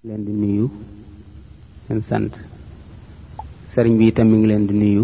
leen di nuyu seen sant sëriñ bi itam mi ngi leen di nuyu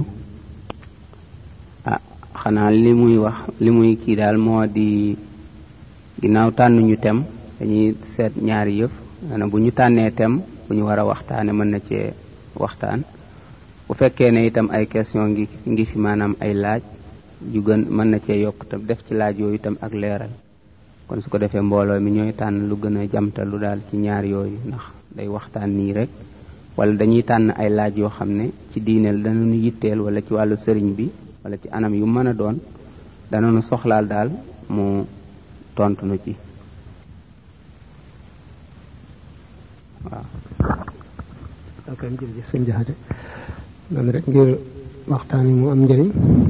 xanaa li muy kii daal moo di ginnaaw tànnuñu tem dañuy seet ñaari yëf ana bu ñu tànnee tem bu ñu war a waxtaane mën na cee waxtaan bu fekkee ne itam ay question ngi fi maanaam ay laaj yu gën mën na cee yokk tam def ci laaj yooyu itam ak leeral kon su ko defee mbooloo mi ñooy tànn lu gën a jamtalu daal ci ñaar yooyu ndax day waxtaan nii rek wala dañuy tànn ay laaj yoo xam ne ci diineel danañu yitteel wala ci wàllu sëriñ bi wala ci anam yu mën a doon danañu soxlaal daal mu tontu nu ci waaw. ok jërëjëf sëñ Jaxate man rek ngir waxtaan yi mu am njëriñ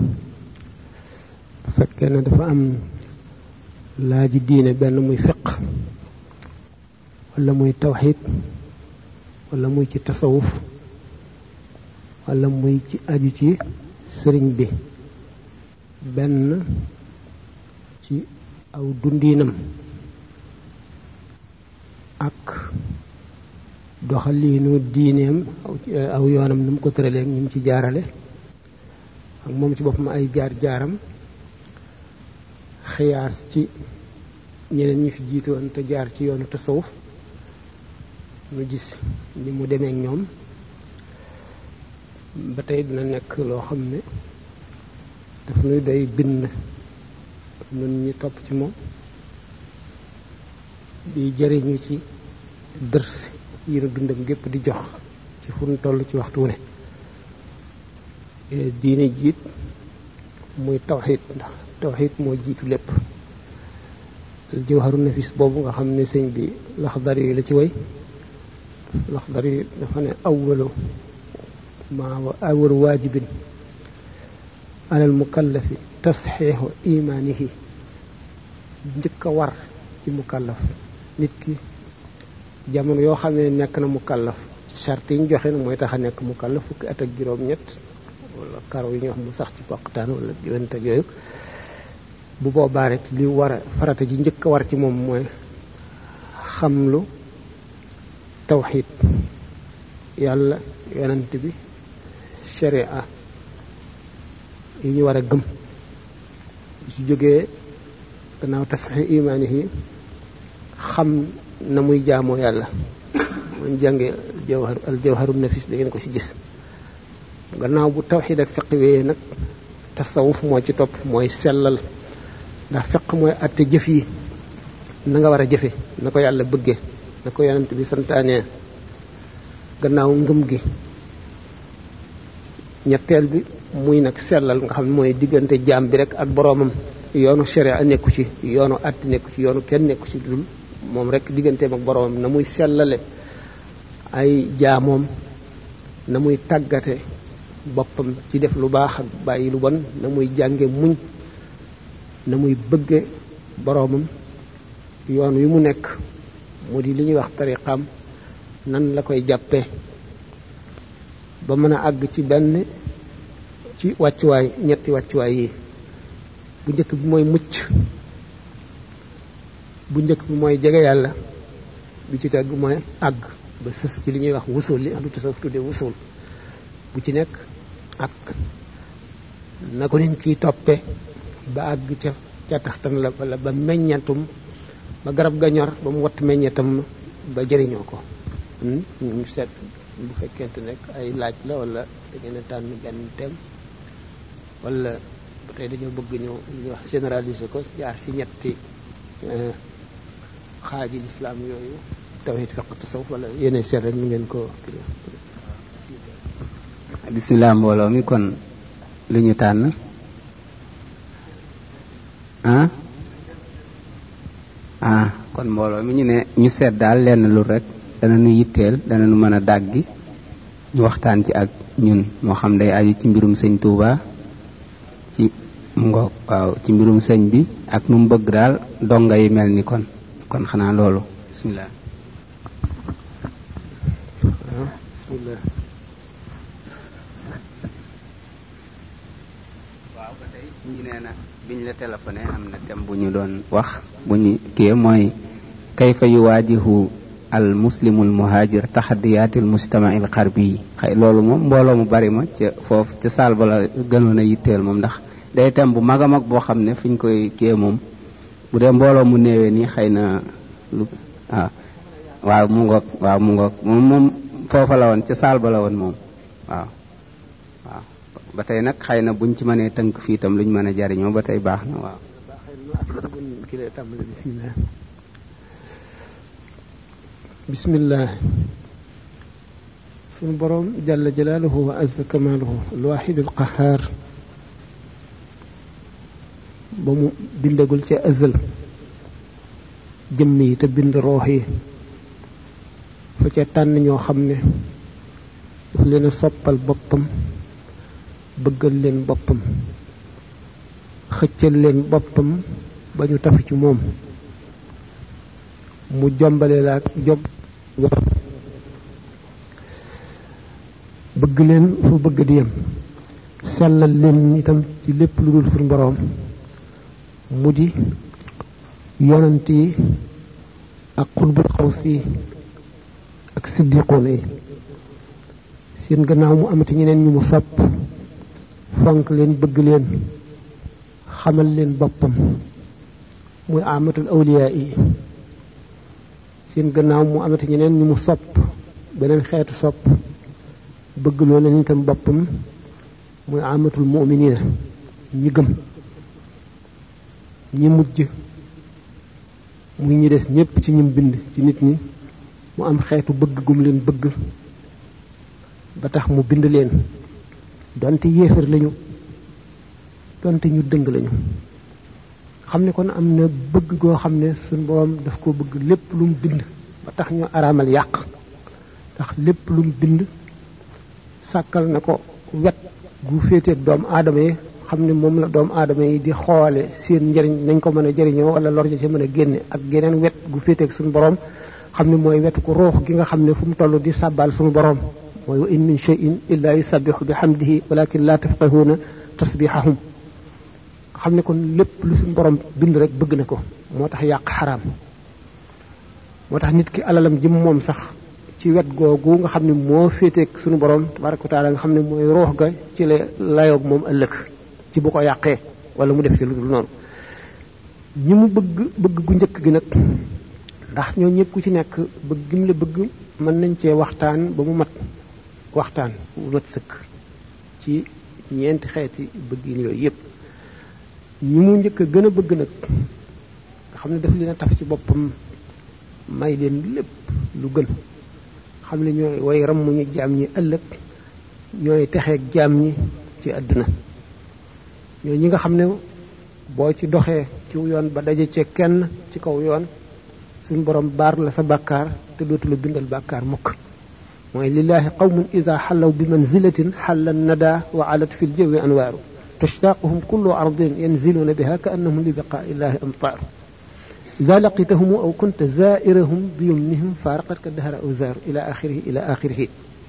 bu fekkee ne dafa am laaji diine benn muy fiq wala muy tawxiid wala muy ci tasawuf wala muy ci aju ci sëriñ bi benn ci aw dundiinam ak doxaliinu diineem aw yoonam nu mu ko tëralee ñu mu ci jaarale ak moom ci boppam ay jaar-jaaram xiyaas ci ñeneen ñi fi jiitoon te jaar ci yoonu tasawuf ñu gis ni mu demee ak ñoom ba tey dina nekk loo xam ne daf nuy doy bind nun ñi topp ci moom di jëriñu ci dërs yi nu dundam gépp di jox ci fu nu toll ci waxtu wu ne diine jiit muy tawxiid ndax tawxiid moo jiitu lépp jawharu nafis boobu nga xam ne sëñ bi laxdar yi la ci way laxdar yi dafa ne awwalu waajibin alal mukallafi tasxiixu imaanihi njëkk a war ci mukallaf nit ki jamono yoo xam ne nekk na mukallaf ci charte yi ñu joxe na mooy tax a nekk mukallaf fukki at ak juróom-ñett wala karaw yi ñu wax mu sax ci poqtaan wala diwante ak yooyu bu boobaa rek li war a farata ji njëkk a war ci moom mooy xamlu tawxiid yàlla yonent bi sharia yi ñu war a gëm su jógee gannaaw tasxiix imaani yi xam na muy jaamoo yàlla muñ jàngee al jawharu nafis da ngeen ko ci gis gannaaw bu tawxiid ak fiq wee nag tasawuf moo ci topp mooy sellal ndax fiq mooy àtte jëf yi na nga war a jëfe na ko yàlla bëgge na ko yonent bi santaane gannaaw ngëm gi ñetteel bi muy nag sellal nga xam ne mooy diggante jaam bi rek ak boroomam yoonu sharia nekku ci yoonu àtte nekku ci yoonu kenn nekku ci dul moom rek digganteem ak boroomam na muy sellale ay jaamoom na muy tàggate boppam ci def lu baax ak bàyyi lu bon na muy jànge muñ na muy bëgge boroomam yoon wi mu nekk mu di li ñuy wax tariqaam nan la koy jàppe ba mën a àgg ci benn ci wàccuwaay ñetti wàccuwaay yi bu njëkk bi mooy mucc bu njëkk bi mooy jege yàlla bi ci tegu mooy àgg ba sës ci li ñuy wax wusul li ahlu tasawuf tuddee wusul bu ci nekk ak na ko nit kiy toppe ba àgg ca taxtan la wala ba meññatum ba garab ga ñor ba mu watt meññatam ba jëriñoo ko ñu seet bu fekkente nekk ay laaj la wala da ngeen a tànn benn thème wala ba tey dañoo bëgg ñëw li ñuy wax généraliser ko jaar ci ñetti xaaji lislaam yooyu tawhid fiqh tasawuf wala yeneen seet rek ñu ngeen ko bismillah mbooloo mi kon lu ñu tànn kon mbooloo mi ñu ne ñu seet daal lenn lu rek dana nu yitteel dana nu mën a dàggi ñu waxtaan ci ak ñun moo xam day aju ci mbirum sëñ Tuuba ci mu ngoog waaw ci mbirum sëñ bi ak nu mu bëgg daal donga yi mel ni kon xanaa loolu bismillah waaw ba tey ñu nee na biñ la téléphoné am na thème bu ñu doon wax bu ñu kii mooy kayfa yuwaajihu al muslimul muhajir taxadiyatil mujtamail xarbi xëy loolu moom mbooloo mu bari ma ca foofu ca saal ba la gënoon a yitteel moom ndax day tem bu mag a mag boo xam ne fi ñu koy kii moom bu dee mbooloo mu néewee nii xëy na lu waaw mu ngoog moom foofa la woon ca saal ba la woon moom waaw ba tey nag xëy na buñ ci mënee tënk fii itam luñ mën a jariñoo ba tey baax na waaw. bismillah. sunu boroom jalla jalaaluhu wa azza kamaaluhu alwaahidul qahaar ba mu bindagul ca azal jëmm yi te bind roox yi fa ca tànn ñoo xam ne daf leen a soppal boppam bëggal leen boppam xëccal leen boppam ba ñu tafu ci moom mu jombale la ak jog bëgg leen fu bëgg di yem sellal leen itam ci lépp lu dul suñu boroom mu di yonent yi ak xutbul xaws yi ak siddiqoon yi seen gannaaw mu amati ñeneen ñu mu sopp fonk leen bëgg leen xamal leen boppam muy amatul awliyaa yi seen gannaaw mu amati ñeneen ñu mu sopp beneen xeetu sopp bëgg loo leen itam boppam muy amatul mu'miniina ñi gëm ñi mujj muy ñi des ñépp ci ñim bind ci nit ñi mu am xeetu bëgg gum leen bëgg ba tax mu bind leen donte yéefar lañu donte ñu dëng lañu xam ne kon am na bëgg goo xam ne suñu boroom daf ko bëgg lépp lu mu bind ba tax ñu araamal yàq ndax lépp lu mu bind sàkkal na ko wet gu féeteeg doomu aadama yi xam ne moom la doomu aadama yi di xoole seen njëriñ nañ ko mën a jëriñoo wala lor ja ci mën a génne ak geneen wet gu féeteeg suñu boroom xam ne mooy wetu ko ruux gi nga xam ne fu mu toll di sàbbaal suñu boroom mooy wa in min shay'in illa yusabbihu bihamdihi walakin la tafqahuna tasbihahum xam ne kon lépp lu suñu boroom bind rek bëgg na ko moo tax yàq xaraam moo tax nit ki alalam ji moom sax ci wet googu nga xam ne moo féeteeg suñu boroom tabaraka wa taala nga xam ne mooy ruux ga ci la layoog moom ëllëg ci bu ko yàqee wala mu def ci lu dul noonu ñi mu bëgg gu njëkk gi nag ndax ñoo ñëpp ku ci nekk bëgg gi mu la bëgg mën nañ cee waxtaan ba mu mat waxtaan bu mat sëkk ci ñeenti xeeti bëgg yi yooyu yëpp ñi mu njëkk a gën a bëgg nag nga xam ne daf leen a taf ci boppam may leen lépp lu gën xam ne ñooy way ram mu ñu jaam ñi ëllëg ñooy texeeg jaam ñi ci àdduna ñoo ñi nga xam ne boo ci doxee ci yoon ba daje ci kenn ci kaw yoon suñu borom baar la sa bàkkaar te dootu la bindal bàkkaar mukk mooy lillahi qawmun ida xallaw bi manzilatin xalla nada wa alat fi ljawi anwaaru tashtaquhum kullu ardin yanziluuna biha ka annahum li biqaa illahi amtaaru ida laqitahum aw kunta zairahum bi yumnihim faaraqat ka dahara aw zaaru ila axirihi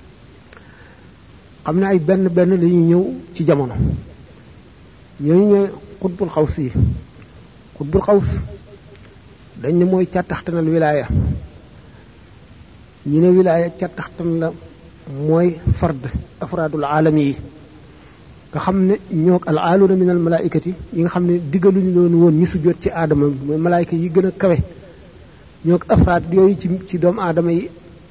xam ne ay benn benn la ñuy ñëw ci jamono ñooñu ñooy xutbul xaws yi xutbul xaws dañ ne mooy càttaxtanal wilaaya ñi ne wilaaya càttaxtan la mooy fard afraadul aalami yi nga xam ne ñoo al aaluuna min al malaaikati yi nga xam ne diggaluñu loonu woon ñi sujjóot ci aadama mooy malaayika yi gën a kawe ñoo afraad yooyu ci doomu aadama yi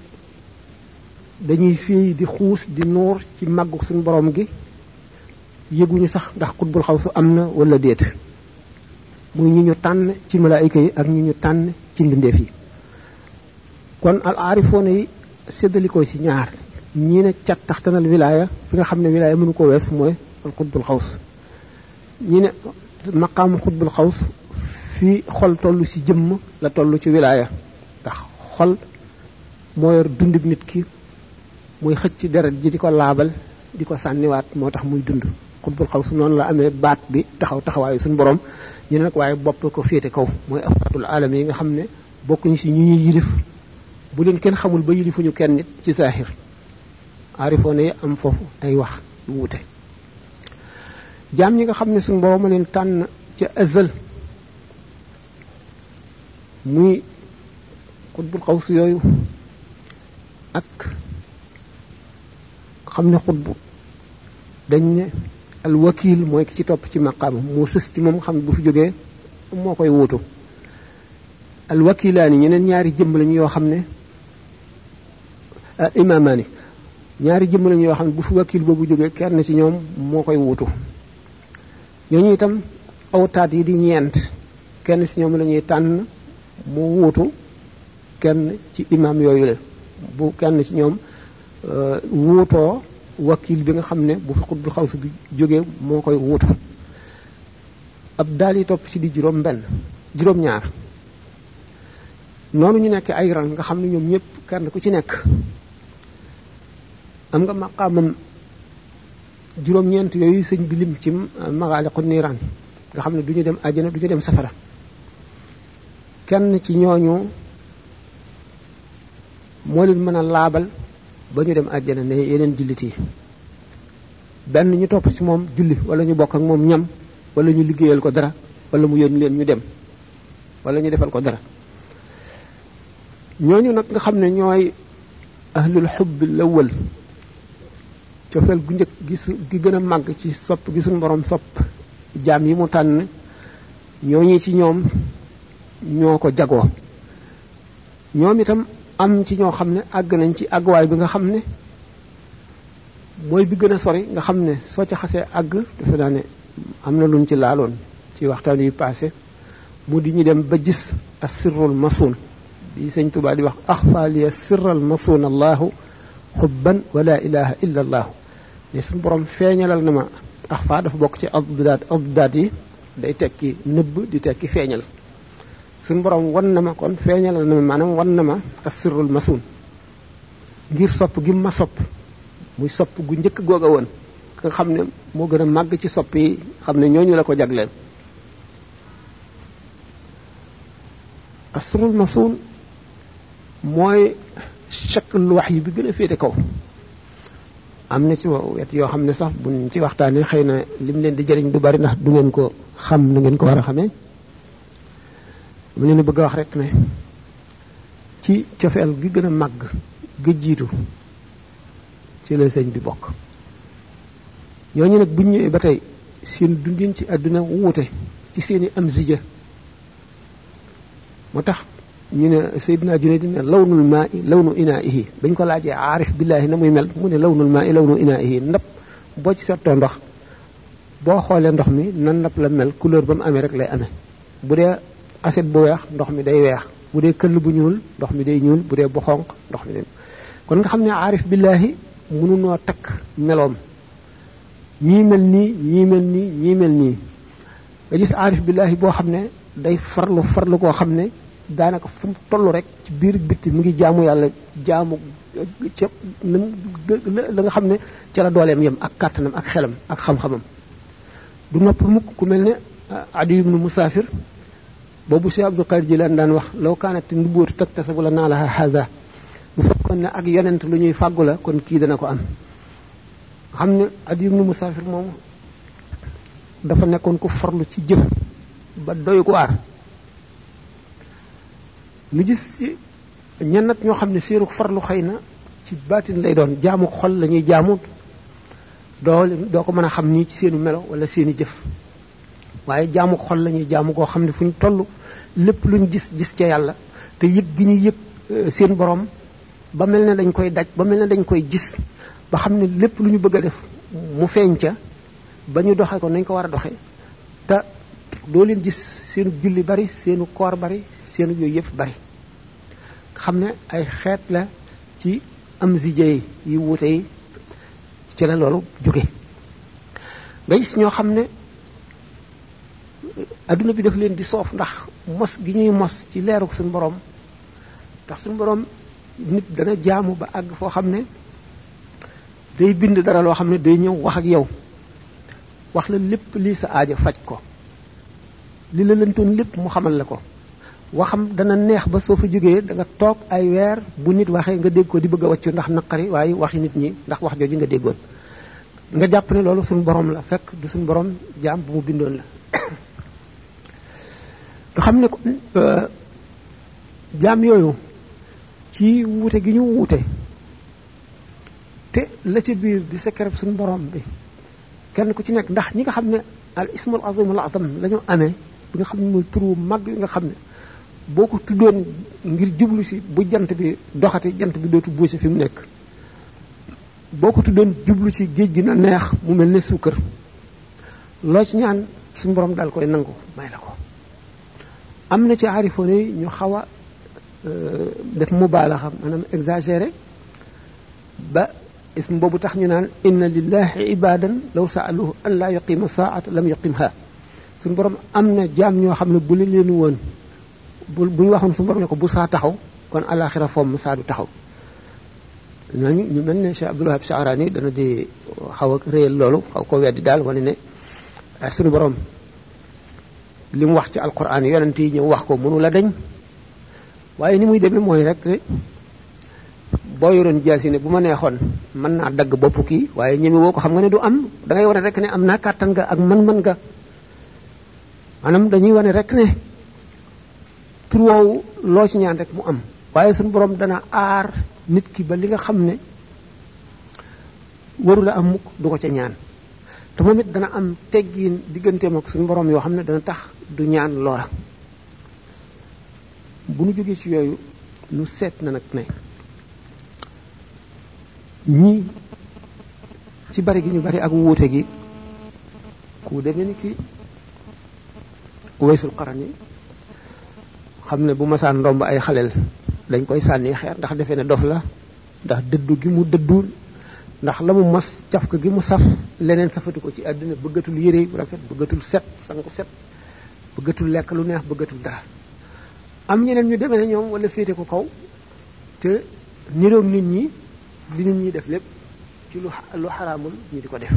dañuy fii di xuus di nuur ci màggu suñu borom gi yëguñu sax ndax xutbul xawsu am na wala déet muy ñu ñu tànn ci malaayika yi ak ñu ñu tànn ci mbindeef yi kon al aarifoona yi séddalikoo ci ñaar ñii ne cat taxtanal wilaaya fi nga xam ne wilaaya mënu ko wees mooy al xutbul xaws ñii ne maqaamu xutbul xaws fii xol toll ci jëmm la toll ci wilaaya ndax xol moo yor dundub nit ki muy xëcc deret ji di ko laabal di ko sànniwaat moo tax muy dund xutbul xaws noonu la amee baat bi taxawaayu suñu borom ñu ne nag waaye bopp ko féete kaw mooy afraadul aalam yi nga xam ne bokkuñu ci ñu ñuy yilif bu leen kenn xamul ba yilifuñu kenn nit ci zahir aarifoon yi am foofu ay wax lu wute jaam ñi nga xam ne suñu borom a leen tànn ca azal muy xutbul xaws yooyu ak xam ne xutbu dañ ne al wakil mooy ki ci topp ci maqaama moo sës ci moom xam ne bu fi jógee moo koy wuutu al wakilaani ñeneen ñaari jëmm lañu yoo xam ne imaamaani ñaari jëmm lañu yoo xam ne bu fi wakil boobu jógee kenn ci ñoom moo koy wuutu ñooñu itam awtaat yi di ñeent kenn ci ñoom la ñuy tànn mu wuutu kenn ci imaam yooyu la bu kenn ci ñoom wuutoo wakil bi nga xam ne bu fi xutbul xawsu bi jógee moo koy wuutu ab daal yi topp ci di juróom-ñaar noonu ñu nekk ay rang nga xam ne ñoom ñëpp kenn ku ci nekk am nga maqaamam juróom-ñeent yooyu sëñ bi lim ci magaaliqu niiraan nga xam ne du ñu dem àjjana du ñu dem safara kenn ci ñooñu moo leen mën a laabal ba ñu dem àjjana ne yeneen jullit yi benn ñu topp ci moom julli wala ñu bokk ak moom ñam wala ñu liggéeyal ko dara wala mu yónni leen ñu dem wala ñu defal ko dara ñooñu nag nga xam ne ñooy ahlul xubb lawal cofeel gu njëkk gi gën a màgg ci sopp gi suñu borom sopp jaam yi mu tànn ñooñu ci ñoom ñoo ko jagoo ñoom itam am ci ñoo xam ne àgg nañ ci àgguwaay bi nga xam ne mooy bi gën a sori nga xam ne soo ca xasee àgg defe naa ne am na luñ ci laaloon ci waxtaan yu passé mu di ñu dem ba gis as-sirrul masuun bi sëñ Tuubaa di wax axfaaliya sirral masuun allahu xubban wa la ilaha illa allahu ne suñu borom feeñalal na ma axfa dafa bokk ci abdaat yi day tekki nëbb di tekki feeñal suñu borom wan na ma kon feeñalal na ma maanaam wan na ma as-sirrul masuun ngir sopp gi ma sopp muy sopp gu njëkk googa woon nga xam ne moo gën a màgg ci sopp yi xam ne ñooñu la ko jagleel as-sirrul masuun mooy shaklul wahyi bi gën a féete kaw am na ci wet yoo xam ne sax buñ ci waxtaanee xëy na lim leen di jëriñ du bari ndax du ngeen ko xam na ngeen ko war a xamee mu leen bëgg a wax rek ne ci cofeel gi gën a màgg ga jiitu ci la sëñ bi bokk ñooñu nag buñ ñëwee ba tey seen dundin ci àdduna wuute ci seeni am zija moo tax ñu ne Seydina Junayd ne lawnul maa i lawnu inaa'ihi bañ ko laajee aarif billaahi na muy mel mu ne lawnul maa i lawnu inaa'ihi ndab boo ci settoo ndox boo xoolee ndox mi nan ndab la mel couleur ba mu amee rek lay amee bu dee assiette bu weex ndox mi day weex bu dee këll bu ñuul ndox mi day ñuul bu dee bu xonq ndox mi day kon nga xam ne aarif billaahi mënunoo takk meloom ñii mel nii ñii mel nii ñii mel nii nga gis aarif billaahi boo xam ne day farlu koo xam ne daanaka fu mu toll rek ci biir bitti mu ngi jaamu yàlla jaamu ca la nga xam ne ca la dooleem yem ak kàttanam ak xelam ak xam-xamam du nopp mukk ku mel ne Adi ibnu Musaafir boobu Cheikh Abdul Qadir Jilaan daan wax law kaanat nubuwwatu taktasabu la naalaha haza bu fekkoon ne ak yonent lu ñuy fàggu la kon kii dana ko am xam ne Adi ibnu Musaafir moomu dafa nekkoon ku farlu ci jëf ba doy ko waar lu gis ci ñennat ñoo xam ne seenu farlu xëy na ci baatin lay doon jaamu xol la ñuy jaamu doo ko mën a xam nii ci seenu melo wala seeni jëf waaye jaamu xol la ñuy jaamu koo xam ne fu ñu toll lépp luñ gis ca yàlla te yëg gi ñu yëg seen borom ba mel ne dañ koy daj ba mel ne dañ koy gis ba xam ne lépp lu ñu bëgg a def mu feeñ ca ba ñu doxe ko nañ ko war a doxe te doo leen gis seenu julli bari seenu koor bari seenu yooyu yëpp bari xam ne ay xeet la ci am zijey yi wuute yi ci la loolu jóge nga gis ñoo xam ne adduna bi daf leen di soof ndax mos gi ñuy mos ci leeru suñu borom ndax suñu borom nit dana jaamu ba àgg foo xam ne day bind dara loo xam ne day ñëw wax ak yow wax la lépp lii sa aajo faj ko li la lëntoon lépp mu xamal la ko waxam dana neex ba soo fa jógee da nga toog ay weer bu nit waxee nga dégg ko di bëgg a wàccu ndax naqari waaye waxi nit ñi ndax wax jooju nga déggoon nga jàpp ne loolu suñu borom la fekk du suñu borom jaam bu mu bindoon la nga xam ne ko jaam yooyu ci wuute gi ñu wuute te la ca biir di secret suñu borom bi kenn ku ci nekk ndax ñi nga xam ne al ismul azimul azam la ñu amee bi nga xam ne mooy turu mag yi nga xam ne boo ko tuddoon ngir jublu si bu jant bi doxati jant bi dootu buuse fi mu nekk boo ko tuddoon jublu ci géej gi na neex mu mel ne suukar loo ci ñaan suñu borom daal koy nangu may la ko am na ci aarifoon yi ñu xaw a def mubaalaxa maanaam exagéré ba ism boobu tax ñu naan inna lillahi ibadan law saaluhu an laa yuqima saata lam yuqimha suñu borom am na jaam ñoo xam ne bu leen woon bu ñu waxoon suñu borom ne ko bu saa taxaw kon alaxira fomm saa du taxaw ñooñu ñu mel ne Cheikh Abdul Wahab Sha'rani dana di xaw a réyal loolu xaw ko weddi daal wane ne suñu borom li mu wax ci alquran yonent yi ñëw wax ko mënu la dañ waaye ni muy demee mooy rek boo yoroon jaasi ne bu ma neexoon mën naa dagg bopp kii waaye ñeme woo ko xam nga ne du am da ngay wane rek ne am naa kàttan nga ak mën-mën nga maanaam dañuy wane rek ne tur woowu loo ci ñaan rek mu am waaye suñu borom dana aar nit ki ba li nga xam ne waru la am mukk du ko ca ñaan te moom it dana am teggiin digganteem ak suñu borom yoo xam ne dana tax du ñaan loola bu nu jógee ci yooyu nu seet na nag ne ñii ci bari gi ñu bari ak wuute gi ku demee ni ki Uwaysul Qarni xam ne bu masaan ndomb ay xaleel dañ koy sànni xeer ndax defee ne dof la ndax dëddu gi mu dëddu ndax la mu mas caf ko gi mu saf leneen safatu ko ci àddina bëggatul yére bu rafet bëggatul set sangu set bëggatul lekk lu neex bëggatul dara am ñeneen ñu demee ne ñoom wala féete ko kaw te niroog nit ñi li nit ñi def lépp ci lu xaraamul ñu di ko def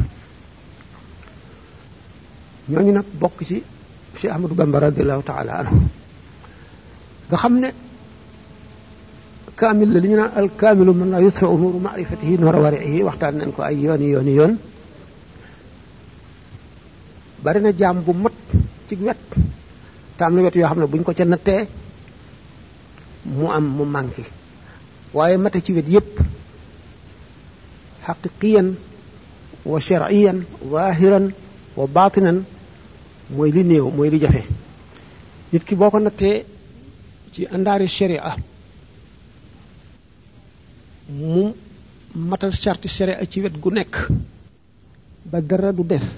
ñooñu nag bokk ci Cheikh Ahmadou Bamba radiallahu taala anhu nga xam ne kaamil la li ñu naan al kaamilu man la yusra nuuru maarifatihi noora warihi waxtaan nañ ko ay yooni bari na jaam bu mat ci wet te am na wet yoo xam ne buñ ko ca nattee mu manqué waaye mate ci wet yépp xaqiqiyan wa shar'iyan zahiran wa batinan mooy li néew mooy li jafe nit ki boo ko nattee ci àndaari sharia mu matal charte sharia ci wet gu nekk ba dara du def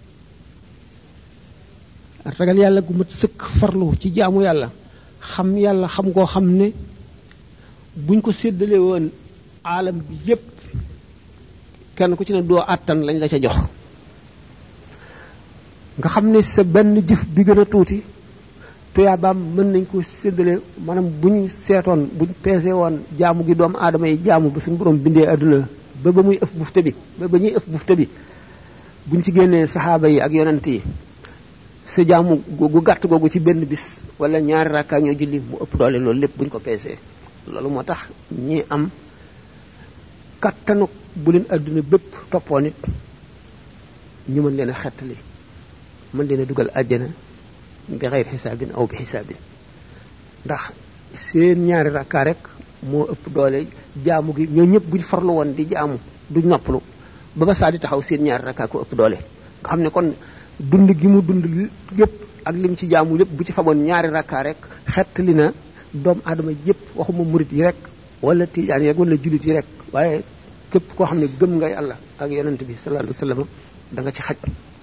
ragal yàlla gu mat sëkk farlu ci jaamu yàlla xam koo xam ne buñ ko séddalee woon aalam bi yépp kenn ku ci ne doo àttan lañ la ca jox nga xam ne sa benn jëf bi gën a tuuti tuyaabaam mën nañ ko séddale maanaam buñ seetoon buñ peese woon jaamu gi doomu aadama yi jaamu ba suñu borom bindee adduna ba muy ëf bufte bi ba ñuy ëf bufte bi buñ ci génnee saxaaba yi ak yonent yi sa jaamu gu gàtt googu ci benn bis wala ñaari rakkaa ñoo julli mu ëpp doole loolu lépp buñ ko peesee loolu moo tax ñi am kattanu bu leen adduna bépp toppoon it ñu mën leen a xettali mën leen a dugal àjjana bi xeyr xisaabin aw bi xisaabin ndax seen ñaari rakkaa rek moo ëpp doole jaamu gi ñoo ñëpp buñ farlu woon di jaamu du noppalu ba saa di taxaw seen ñaari rakkaa ko ëpp doole nga xam ne kon dund gi mu dund yépp ak lim ci jaamu lépp bu ci faboon ñaari rakkaa rek xettali na doomu aadama yépp waxuma murit yi rek wala tijaan yi rek wala jullit yi rek waaye képp koo xam ne gëm nga yàlla ak yonent bi sallallahu alayhi wasallam da nga ci xaj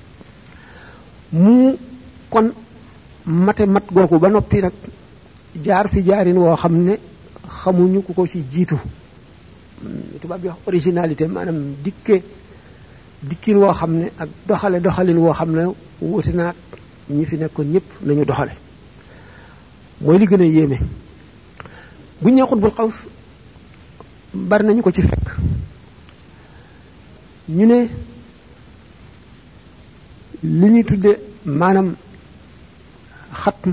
mu kon mate mat googu ba noppi nag jaar fi jaarin woo xam ne xamuñu ku ko ci jiitu tubaab bi wax originalité maanaam dikkin woo xam ne ak doxalin woo xam ne wuute naag ñi fi nekkoon ñëpp nañu doxale mooy li gën a yéeme bu ñu nee xutbul xaws bari nañu ko ci fekk ñu ne li ñuy tudde maanaam xatm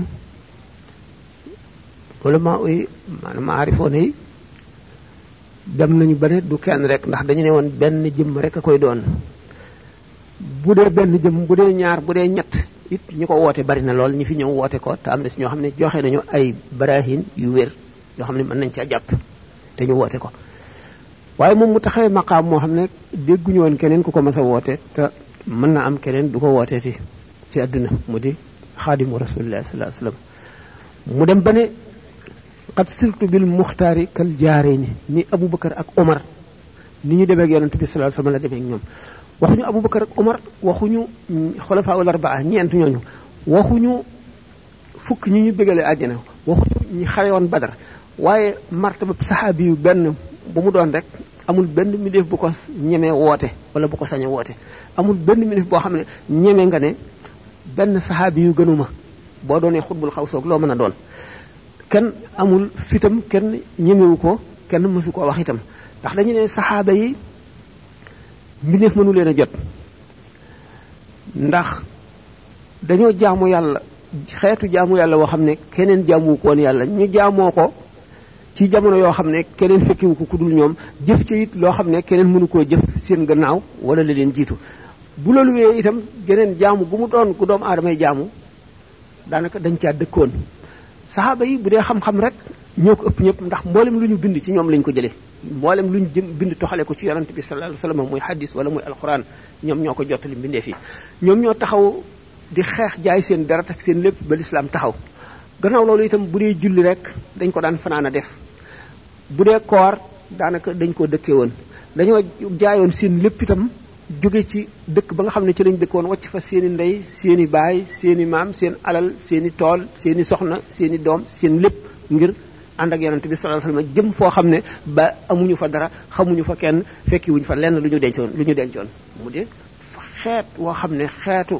wala maanaam aarifoone yi dem nañu ba ne du kenn rek ndax dañu ne woon benn jëmm rek a koy doon bu dee benn jëmm bu dee ñaar bu dee ñett it ñi ko woote bari na lool ñi fi ñëw woote ko te am na si ñoo xam ne joxe nañu ay barahin yu wér yoo xam ne mën nañ caa jàpp te ñu woote ko waaye moom mu taxawee maqaam moo xam ne dégguñu woon keneen ku ko mas a woote te mën na am keneen du ko wooteeti ci àdduna mu di xaadimu rasulillahi sallallahu alayhi wasallam mu dem ba ne qad siltu bil muxtaari kal jaarayni ni Abubakar ak Omar ni ñu demee ak yonent bi sallallahu alayhi wasallam la demee ak ñoom waxuñu Abubakar ak Omar waxuñu xulafaa ul arbaa ñeent ñooñu waxuñu fukk ñi ñu bëggale àjjana waxuñu ñi xare woon Badar waaye martaba saxaabi yu benn bu mu doon rek amul benn mbindeef bu ko ñemee woote wala bu ko sañee woote amul benn mbindeef boo xam ne ñeme nga ne benn saxaabi yu gënuma boo doonee xutbul xaw soog loo mën a doon kenn amul fitam kenn ñemewu ko kenn mësu koo wax itam ndax dañu ne saxaaba yi mbindeef mënu leen a jot ndax dañoo jaamu yàlla xeetu jaamu yàlla woo xam ne keneen jaamuwu ko woon yàlla ñu jaamoo ko ci jamono yoo xam ne keneen fekkiwu ko ku dul ñoom jëf ci it loo xam ne keneen mënu koo jëf seen gannaaw wala la leen jiitu bu loolu wee itam geneen jaamu bu mu doon ku doomu aadamay jaamu daanaka dañ caa dëkkoon saxaaba yi bu dee xam-xam rek ñoo ko ëpp ñëpp ndax mboolem lu ñu bind ci ñoom lañ ko jëlee mboolem lu ñu bind toxale ko ci yonent bi sallallahu alayhi wasallam muy hadis wala muy alquran ñoom ñoo ko jottali mbindeef yi ñoom ñoo taxaw di xeex jaay seen deret ak seen lépp ba lislaam taxaw gannaaw loolu itam bu dee julli rek dañ ko daan fanaan a def bu dee koor daanaka dañ koo dëkkee woon dañoo jaayoon seen lépp itam jóge ci dëkk ba nga xam ne ci lañ dëkkoon wàcc fa seeni ndey seeni baay seeni maam seen alal seeni tool seeni soxna seeni doom seen lépp ngir ànd ak yonent bi sallallahu alayhi wasallam jëm foo xam ne ba amuñu fa dara xamuñu fa kenn fekkiwuñu fa lenn lu ñu dencoon mu di xeet woo xam ne xeetu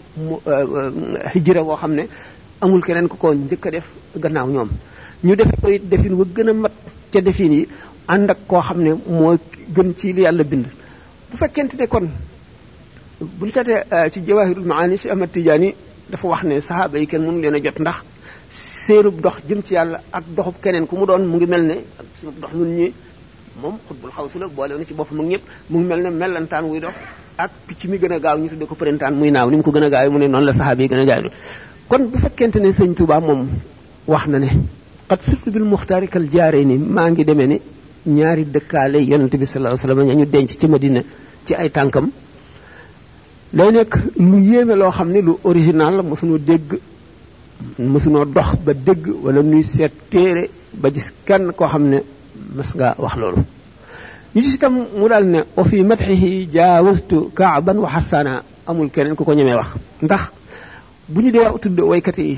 hijra woo xam ne amul keneen ku ko njëkk a def gannaaw ñoom ñu defe ko it defin wa gën a mat ca defin yi ànd ak koo xam ne moo gën ci li yàlla bind bu fekkente ne kon bu ñu seetee ci Jawaahirul Maani si Ahmad Tijaani dafa wax ne saxaaba yi kenn mënu leen a jot ndax seenub dox jëm ci yàlla ak doxub keneen ku mu doon mu ngi mel ne ak sunu dox ñun ñi moom xutbul xawsu la boole na ci boppam ak ñëpp mu ngi mel ne mellantaan wuy dox ak picc mi gën a gaaw ñu tudde ko printemps muy naaw ni mu ko gën a gaaw mu ne noonu la saxaaba yi gën a gaaw kon bu fekkente ne sëñ Tuubaa moom wax na ne qad sirtu bil muxtaari kal jaarayni maa ngi demee ni ñaari dëkkaale yonent bi sallallahu alayhi wasallam ñu denc ci Madina ci ay tànkam lay nekk lu yéeme loo xam ne lu original la mosunoo dégg mosunoo dox ba dégg wala nuy seet téere ba gis kenn koo xam ne mas nga wax loolu ñu gis itam mu daal ne wa fi madhihi jaawastu kaaban wa xasaana amul keneen ku ko ñemee wax ndax bu ñu dee tudd waykat yi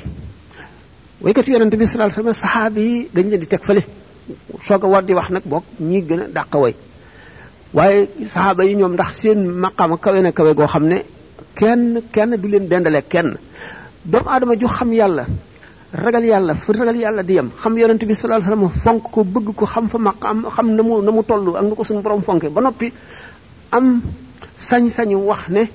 yonent bi sallallahu alayhi wasallam saxaaba yi dañ leen di teg fële soog a war di wax nag boog ñi gën a dàq way waaye saxaaba yi ñoom ndax seen maqaama kawe na kawe goo xam ne kenn du leen dendale kenn doomu aadama ju xam yàlla ragal yàlla fu ragal yàlla di yem xam yonent bi sallallahu alayhi wasallam fonk ko bëgg ko xam fa maqaam xam na mu toll ak na ko suñu borom fonke ba noppi am sañ-sañu wax ne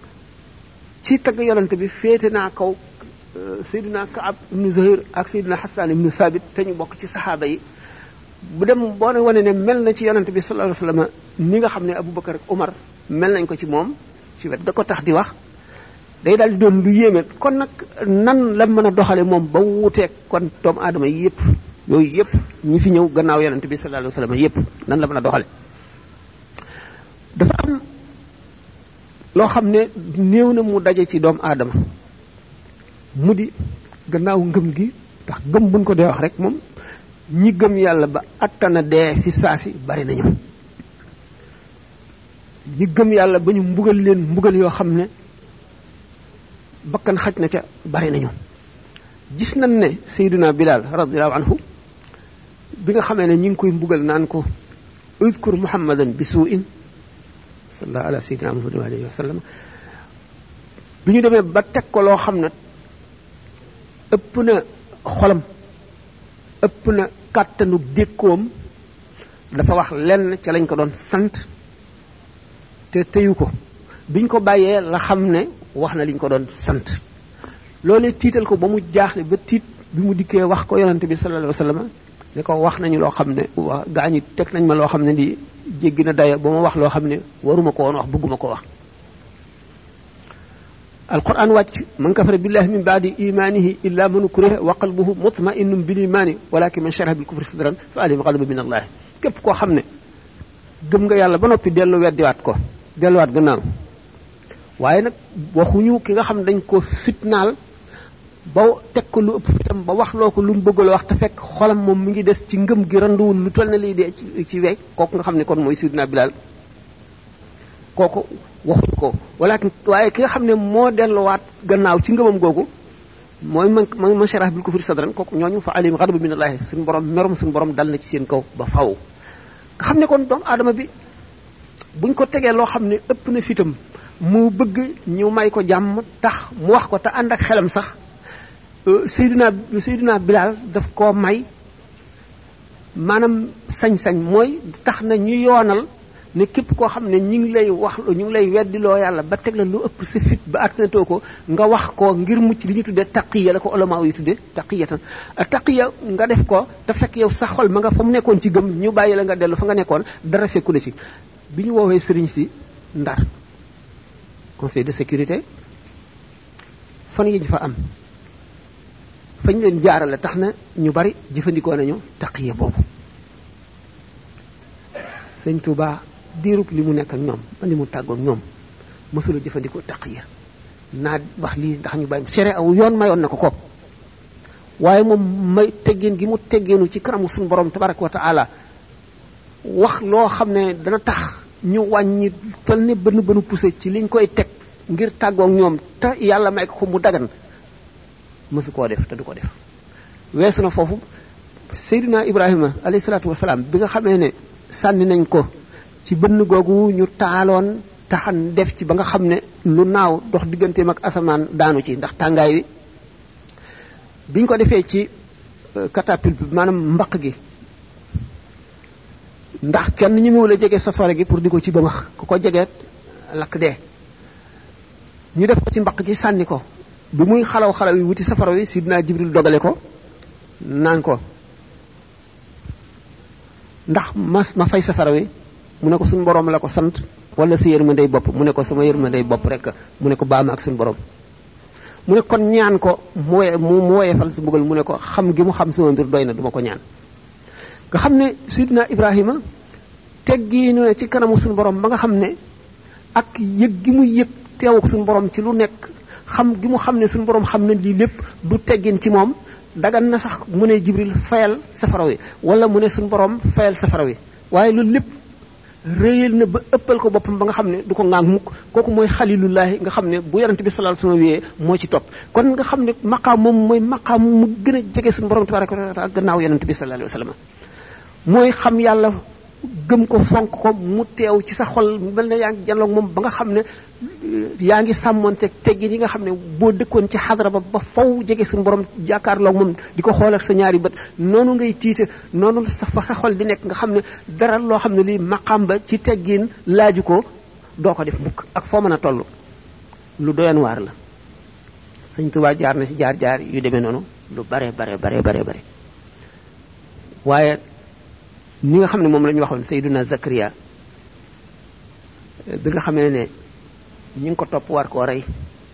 ci tagg yonent bi féete naa kaw Seydina Kaab ibnu Zuhayr ak Seydina Hassan ibnu Sabit te ñu bokk ci saxaaba yi bu dem boo ne wane ne mel na ci yonent bi sallallahu alayhi wasallam ni nga xam ne Abubakar ak Umar mel nañ ko ci moom ci wet da ko tax di wax day daal di doon lu yéeme kon nag nan la mën a doxale moom ba wuuteeg kon doomu aadama yi yëpp yooyu yëpp ñi fi ñëw gannaaw yonent bi sallallahu alayhi wasallam yëpp nan la mën a doxale dafa am loo xam ne néew na mu daje ci doomu aadama mu di gannaaw ngëm gi ndax gëm buñ ko dee wax rek moom ñi gëm yàlla ba attana dee fi saasi bari nañu ñi gëm yàlla ba ñu mbugal leen mbugal yoo xam ne bakkan xaj na ca bari nañu gis nañ ne Seydina Bilal radiyallahu anhu bi nga xamee ne ñi ngi koy mbugal naan ko udkur muhammadan bi su'in sallallahu ala sayyidina muhammadin wa alihi wa sallam bi ñu demee ba teg ko loo xam ne ëpp na xolam ëpp na kàttanu dékkoom dafa wax lenn ca lañ ko doon sant te teyu ko biñ ko bàyyee la xam ne wax na liñ ko doon sant loolee tiital ko ba mu jaaxle ba tiit bi mu dikkee wax ko yonante bi sallallahu alayhi wasallam ne ko wax nañu loo xam ne waa gaa ñi teg nañ ma loo xam ne di jéggi na daya ba ma wax loo xam ne waruma ko woon wax bëgguma ko wax alquran wàcc man kafara billahi min ba'di imanihi illa man ukriha wa qalbuhu mutma'innun bil imani walakin man sharaha bil kufri sadran fa alayhim ghadabun min allah képp koo xam ne gëm nga yàlla ba noppi weddiwaat ko delluwaat gannaaw waaye nag waxuñu ki nga xam ne dañ ko fitnaal ba teg ko lu ëpp fitam ba wax loo ko lu mu bëggal wax te fekk xolam moom mi ngi des ci ngëm gi randuwul lu toll ne lii dee ci wey kooku nga xam ne kon mooy Seydina Bilal kooku waxuñ ko waaye ki nga xam ne moo delluwaat gannaaw ci ngëmam googu mooy man sharah bil kufri sadran kooku ñooñu fa alim ghadab minallahi suñu borom merum suñu borom dal na ci seen kaw ba faw nga xam ne kon doomu aadama bi buñ ko tegee loo xam ne ëpp na fitam mu bëgg ñu may ko jàmm tax mu wax ko te ànd ak xelam sax Seydina Bilal daf koo may maanaam sañ-sañ mooy tax na ñu yoonal ne képp koo xam ne ñu ngi lay weddiloo yàlla ba teg la lu ëpp sa fit ba attanatoo ko nga wax ko ngir mucc li ñu tuddee taqiya la ko ulama yi tuddee taqiyatan taqiya nga def ko te fekk yow sa xol ma nga fa mu nekkoon ci gëm ñu bàyyi la nga dellu fa nga nekkoon dara fekku la ci bi ñu woowee sëriñ si Ndar conseil de sécurité fan yi ñu fa am fañ leen jaarale tax na ñu bari jëfandikoo nañu taqiya boobu sëñ Touba diirub li mu nekk ak ñoom ba li mu tàggoo ak ñoom mësula jëfandikoo taqiya naa wax lii ndax ñu bàyyi sere aw yoon mayoon na ko waaye moom may teggeen gi mu teggeenu ci kanamu suñu borom tabaraka wa taala wax loo xam ne dana tax ñu wàññi toll ne bënu poussé ci liñ koy teg ngir tàggoo ak ñoom te yàlla may ko mu dagan mësu koo def te du ko def weesu na foofu Seydina Ibrahima alayhi salaatu wasalaam bi nga xamee ne sànni nañ ko ci bënn googu ñu taaloon taxan def ci ba nga xam ne lu naaw dox digganteem ak asamaan daanu ci ndax tàngaay wi biñ ko defee ci catapulte bi maanaam mbaq gi ndax kenn ñi mu la jege safara gi pour di ko ci ba max ku ko jege lakk dee ñu def ko ci mbaq gi sànni ko bi muy xalaw yi wuti safara wi sidina Jibril dogale ko naan ko ndax ma fay safara wi mu ne ko suñu borom la ko sant wala sa yërmandey bopp mu ne ko sama yërmandey bopp rek mu ne ko baama ak suñu borom mu ne kon ñaan ko mu woyefal sa mbugal mu ne ko xam gi mu xam sama mbir doy na duma ko ñaan nga xam ne sidina Ibrahima teggiinu ne ci kanamu suñu borom ba nga xam ne ak yëg gi mu yëg teewu suñu borom ci lu nekk xam gi mu xam ne suñu borom xam na lii lépp du teggin ci moom dagan na sax mu ne Jibril fayal safara wi wala mu ne suñu borom fayal safara wi waaye loolu lépp réyal na ba ëppal ko boppam ba nga xam ne du ko ŋaang mukk kooku mooy xalilullahi nga xam ne bu yonent bi sallallahu alayhi wasallam wiyee moo ci topp kon nga xam ne maqaam moom mooy maqaam mu gën a jege suñu borom tabaraka wa taala gannaaw yonent bi sallallahu alayhi wasallam mooy xam yàlla gëm ko fonk ko mu teew ci sa xol mel na yaa ngi jàlloog moom ba nga xam ne yaa ngi sàmmonteeg teggin yi nga xam ne boo dëkkoon ci xadara ba faw jege suñu borom jàkkaarloog moom di ko xool ak sa ñaari bët noonu ngay tiite noonu sa xol di nekk nga xam ne dara loo xam ne lii maqam ba ci teggin laaju ko doo ko def mukk ak foo mën a toll lu doyan waar la Sëñ Tuubaa jaar na ci jaar yu demee noonu lu bare waaye ni nga xam ne moom la ñu waxoon Seydina Zakariya bi nga xamee ne ñi ngi ko topp war koo rey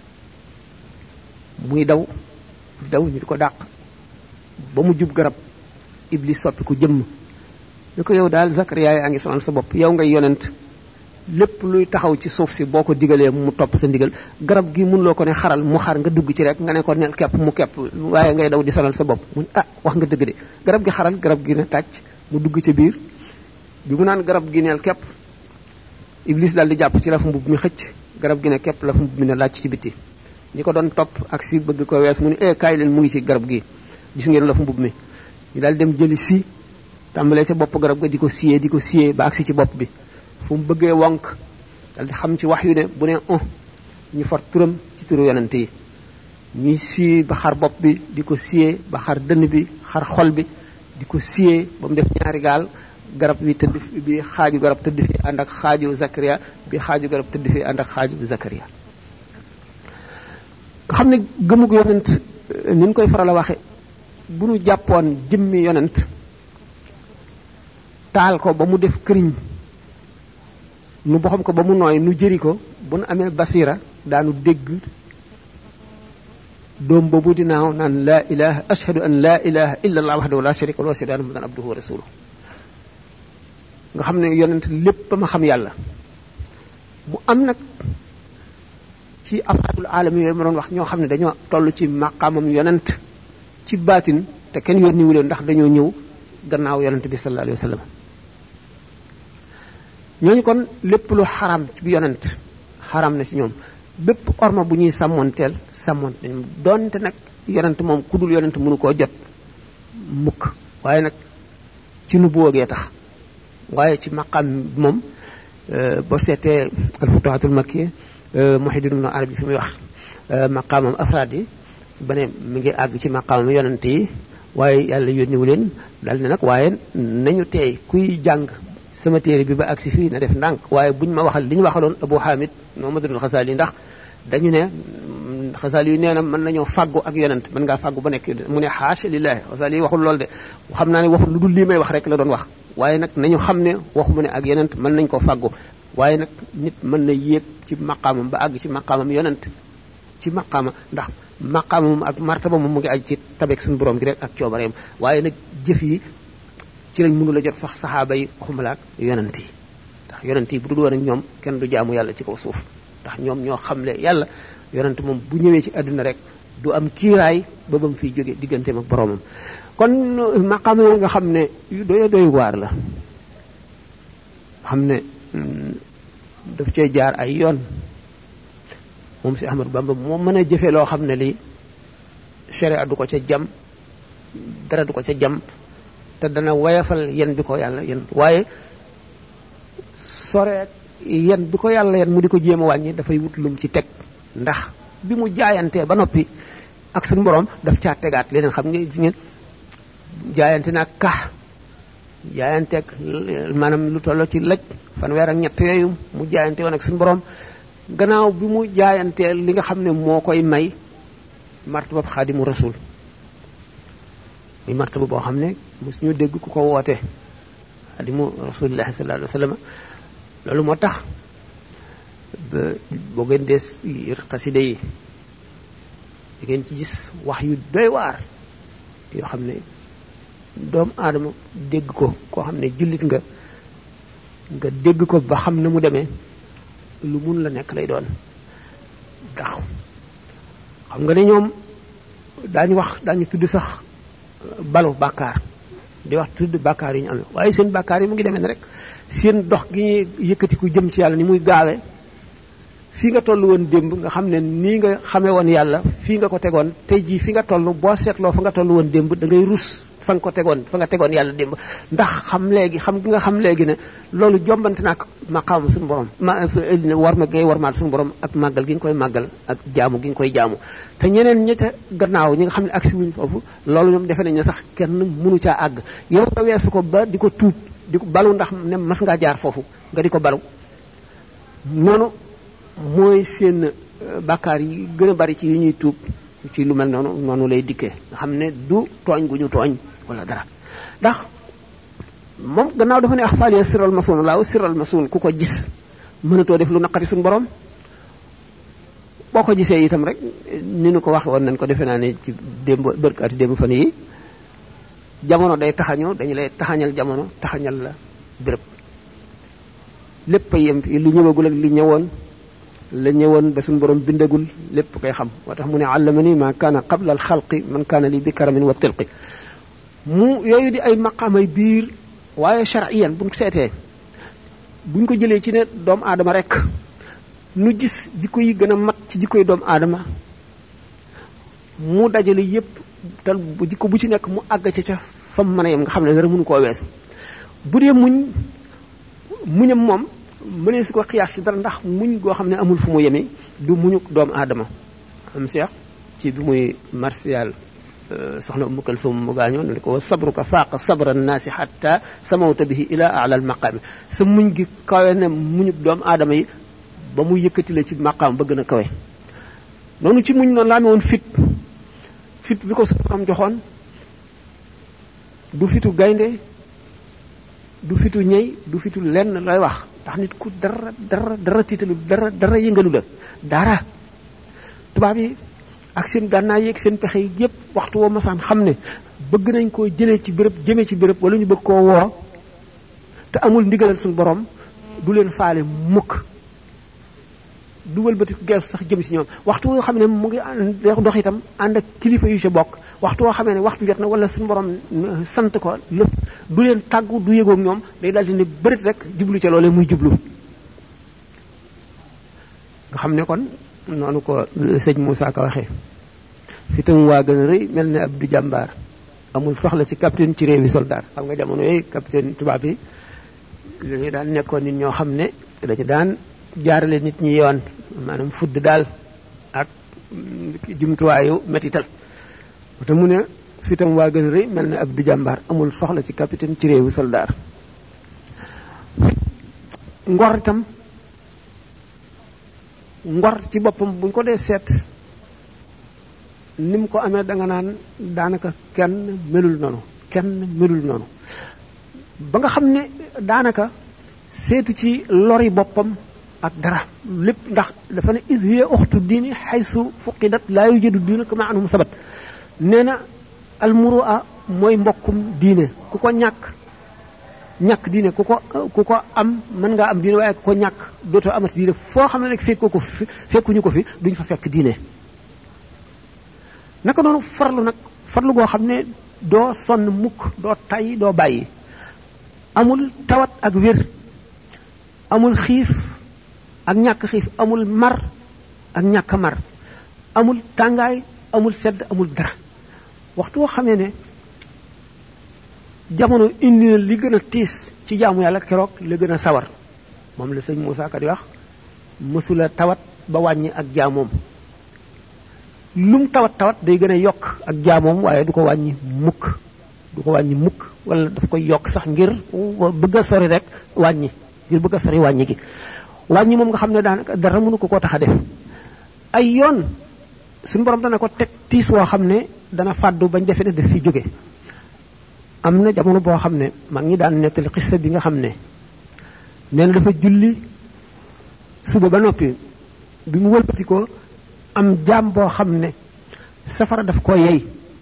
muy daw ñu di ko dàq ba mu jub garab Iblis soppi ku jëmm ni ko yow daal Zakariya yaa ngi sonal sa bopp yow ngay yonent lépp luy taxaw ci suuf si boo ko digalee mu topp sa ndigal garab gi mun loo ko ne xaral mu xar nga dugg ci rek nga ne ko nel kepp mu kepp waaye ngay daw di sonal sa bopp mu wax nga dëgg de garab gi xaral garab gi ne tàcc mu dugg ci biir bi mu naan garab gi neel kepp Iblis daal di jàpp ci lafu mbubb mi xëcc garab gi ne kepp lafu mbubb mi ne laaj ci biti ñi ko doon topp ak si bëgg ko wees mu ne kaay leen mu ngi ci garab gi gis ngeen lafu mbubb mi ñu daal dem jëli si tàmbalee ca bopp garab ga di ko siyee ba agsi ci bopp bi fu mu bëggee wonk daal di xam ci wax yu ne bu ne ñu far turam ci turu yonent yi ñuy siyee ba xar bopp bi di ko siyee ba xar dënn bi xar xol bi di ko siyee ba mu def ñaari gaal garab bi tëdd bi xaaju garab tëdd fi ànd ak xaaju Zakariya bi xaaju garab tëdd fi ànd ak xaaju Zakariya nga xam ne gëmug yonent ni ñu koy faral a waxe bu nu jàppoon jëmmi yonent taal ko ba mu def këriñ nu boxam ko ba mu nooy nu jëri ko bu nu amee basira daanu dégg doom boobu dinaaw naan laa ilaha ashhadu an laa ilaha illa allah wahdahu la sharika lahu wa ashhadu anna muhammadan abduhu wa rasuluhu nga xam ne yonent lépp ma xam yàlla mu am nag ci afaatul aalami yooyu ma doon wax ñoo xam ne dañoo toll ci maqaamam yonent ci baatin te kenn yónniwu leen ndax dañoo ñëw gannaaw yonent bi sallallahu alayhi wa sallam ñooñu kon lépp lu xaram ci yonent xaram na ci ñoom bépp orma bu ñuy sàmmonteel sàmmonte doonte nag yonent moom ku dul yonent mënu koo jot mukk waaye nag ci nu boogee tax waaye ci maqaam moom boo seetee alfutuhatul makki Muhyiddin Ibn Arabi fi muy wax maqaamam afraad yi ba ne mi ngi àgg ci maqaamam yonent yi waaye yàlla yónniwu leen daal ne nag waaye nañu teey kuy jàng sama téere bi ba agsi fii na def ndànk waaye buñ ma waxal li ñu waxaloon Abu Hamid Muhammadul Xasaali ndax dañu ne Xasaali yu nee na mën nañoo fàggu ak yonent mën ngaa fàggu ba nekk mu ne xaasha lillaahi Xasaali yi waxul lool de xam naa ne waxul lu dul lii may wax rek la doon wax waaye nag nañu xam ne waxuma ne ak yonent mën nañ ko fàggu waaye nag nit mën na yéeg ci maqaamam ba àgg ci maqaamam yonent ci maqaama ndax maqaamam ak martaba moom mu ngi aj ci tabeek suñu borom gi rek ak coobareem waaye nag jëf yi ci lañ mënula jot sax saxaaba yi waxumala ak yonent yi ndax yonent yi bu dul woon ak ñoom kenn du jaamu yàlla ci kaw suuf ndax ñoom ñoo xamle yàlla yonent moom bu ñëwee ci àdduna rek du am kiiraay ba ba mu fiy jóge digganteem ak boromam kon maqaama yooyu nga xam ne yu doy waar la xam ne daf cee jaar ay yoon moom si Ahmadu Bamba moo mën a jëfe loo xam ne lii sharia du ko ca jam dara du ko ca jam te dana wayafal yen bi ko yàlla yen waaye soreet yen bi ko yàlla yen mu di ko jéem a wàññi dafay wut lum ci teg ndax bi mu jaayantee ba noppi ak suñu borom daf caa tegaat leneen xam nga gis ngeen jaayante na kax jaayanteeg maanaam lu tolloo ci laj fanweer ak ñett yooyu mu jaayante woon ak suñu borom gannaaw bi mu jaayantee li nga xam ne moo koy may martaba xaadimu rasul muy martaba boo xam ne mos ñu dégg ku ko woote xaadimu rasulillahi sallallahu alayhi wa sallam loolu moo tax ba boo ngeen des xasida yi di ngeen ci gis wax yu doy waar yoo xam ne doomu aadama dégg ko koo xam ne jullit nga dégg ko ba xam ne mu demee lu mun la nekk lay doon ndax xam nga ne ñoom daañu tudd sax balu bàkkaar di wax tudd bàkkaar yi ñu amee waaye seen bàkkaar yi mu ngi demee ne rek seen dox gi ñuy yëkkatiku jëm ci yàlla ni muy gaawee fii nga toll woon démb nga xam ne nii nga xamee woon yàlla fii nga ko tegoon tey jii fi nga toll boo seetloo fa nga toll woon démb da ngay rus fa nga tegoon yàlla démb ndax xam nga xam léegi ne loolu jombante naa ko maqaam suñu borom war ma ngay warmaal suñu borom ak màggal gi nga koy màggal ak jaamu gi nga koy jaamu te ñeneen ñi ca gannaaw ñi nga xam ne agsi wuñ foofu loolu ñoom defe nañ ne sax kenn mënu caa àgg yow nga weesu ko ba di ko tuub di ko balu ndax ne mas ngaa jaar foofu nga di ko balu noonu mooy seen bàkkaar yi gën a bari ci yi ñuy tuub ci lu mel noonu lay dikkee nga xam ne du tooñ gu ñu tooñ wala dara ndax moom gannaaw dafa ne axfaaliya siral masun laaw siral masun ku ko gis mënatoo def lu naqari suñu borom boo ko gisee itam rek ni nu ko waxe woon nañ ko defe naa ne ci bërkaati démb fan yi jamono day taxañoo dañu lay taxañal jamono taxañal la béréb lépp a yem fi lu ñëwagul ak li ñëwoon la ñëwoon ba suñu borom bindagul lépp koy xam moo tax mu ne allamani ma kaana qabla al xalqi man kaana li bi karamin wa tilqi mu yooyu di ay maqaamay biir waaye shar'iyan buñ ko seetee buñ ko jëlee ci ne doomu aadama rek nu gis jikko yi gën a mat ci jikko yi doomu aadama mu dajale yépp te bu jikko bu ci nekk mu àgg ca fam mën a yem nga xam ne dara mënu koo weesu bu dee muñam moom mënee su ko xiyaas ci dara ndax muñ goo xam ne amul fu mu yemee du muñu doomu aadama am seex ci bi muy martial soxna Umm Kalsum mu gaañoo ne ko wa sabruka faaqa sabra naasi hatta samawta bihi ila a'la al maqaami sa muñ gi kawe ne muñu doomu aadama yi ba mu yëkkati la ci maqaam ba gën a kawe noonu ci muñ noonu laa amee woon fit bi ko am joxoon du fitu gaynde du fitu ñey du fitu lenn lay wax ndax nit ku dara tiitalu dara yëngalu la dara tubaab yi ak seen gànnaay yeeg seen pexe yi yépp waxtu woo masaan xam ne bëgg nañ koo jëlee ci béréb jëmee ci béréb wala ñu bëgg koo woo te amul ndigalal suñu borom du leen faale mukk, du wëlbati geesu sax jëm si ñoom. waxtu woo xam ne mu ngi dox itam ànd ak kilifa yu ci bokk, waxtu woo xamee ne waxtu jot na wala suñu borom sant ko lépp du leen tàggu, du yëgoog ñoom, day daldi ne bërit rek jublu ca loolee muy jublu. nga xam ne kon noonu ko sëñ Moussa Ka waxee, fitam waa gën a rëy mel ne ab du jàmbaar, amul soxla ci capitaine ci réewi soldat. xam nga jamono yooyu capitaine tubaab yi dañu daan nekkoon nit ñoo xam ne dañu daan jaarale nit ñi yoon, maanaam fudd daal ak jumtuwaayu métital. te mu ne fitam waa gën a rëy mel ne ab du jàmbaar, amul soxla ci capitaine ci réewi soldat. ngor itam, ngor ci boppam buñ ko dee seet ni mu ko amee da nga naan daanaka kenn melul noonu ba nga xam ne daanaka seetu ci lori boppam ak dara lépp, ndax dafa ne iz hiya uxtu diini xaysu fuqidat laa yujadu diina kama anhum sabat. nee na almurua mooy mbokkum diine, ku ko ñàkk diine, ku ko am mën ngaa am diine, waaye ku ko ñàkk dootoo amati diine. foo xam ne rek fekkuñu ko fi duñ fa fekk diine. naka noonu farlu goo xam ne doo sonn mukk, doo tay, doo bàyyi. amul tawat ak wér, amul xiif ak ñàkk xiif, amul mar ak ñàkk mar, amul tàngaay, amul sedd, amul dara. waxtu woo xamee ne jamono indi na li gën a tiis ci jaamu yàlla, keroog la gën a sawar. moom la sëñ Moussa Ka di wax mësula tawat ba wàññi ak jaamoom. lum tawat day gën a yokk ak jaamoom, waaye du ko wàññi mukk wala daf koy yokk sax ngir bëgg a sori rek wàññi, ngir bëgg a sori wàññi gi. wàññi moom nga xam ne daanaka dara mënu ko tax a def. ay yoon suñu borom dana ko teg tiis woo xam ne dana fàddu bañ defe ne daf fi jóge. am na jamono boo xam ne mag ñi daan nettali xissa bi nga xam ne nee na dafa julli suba ba noppi, bi mu wëlbati ko am jaam boo xam ne safara daf ko yey,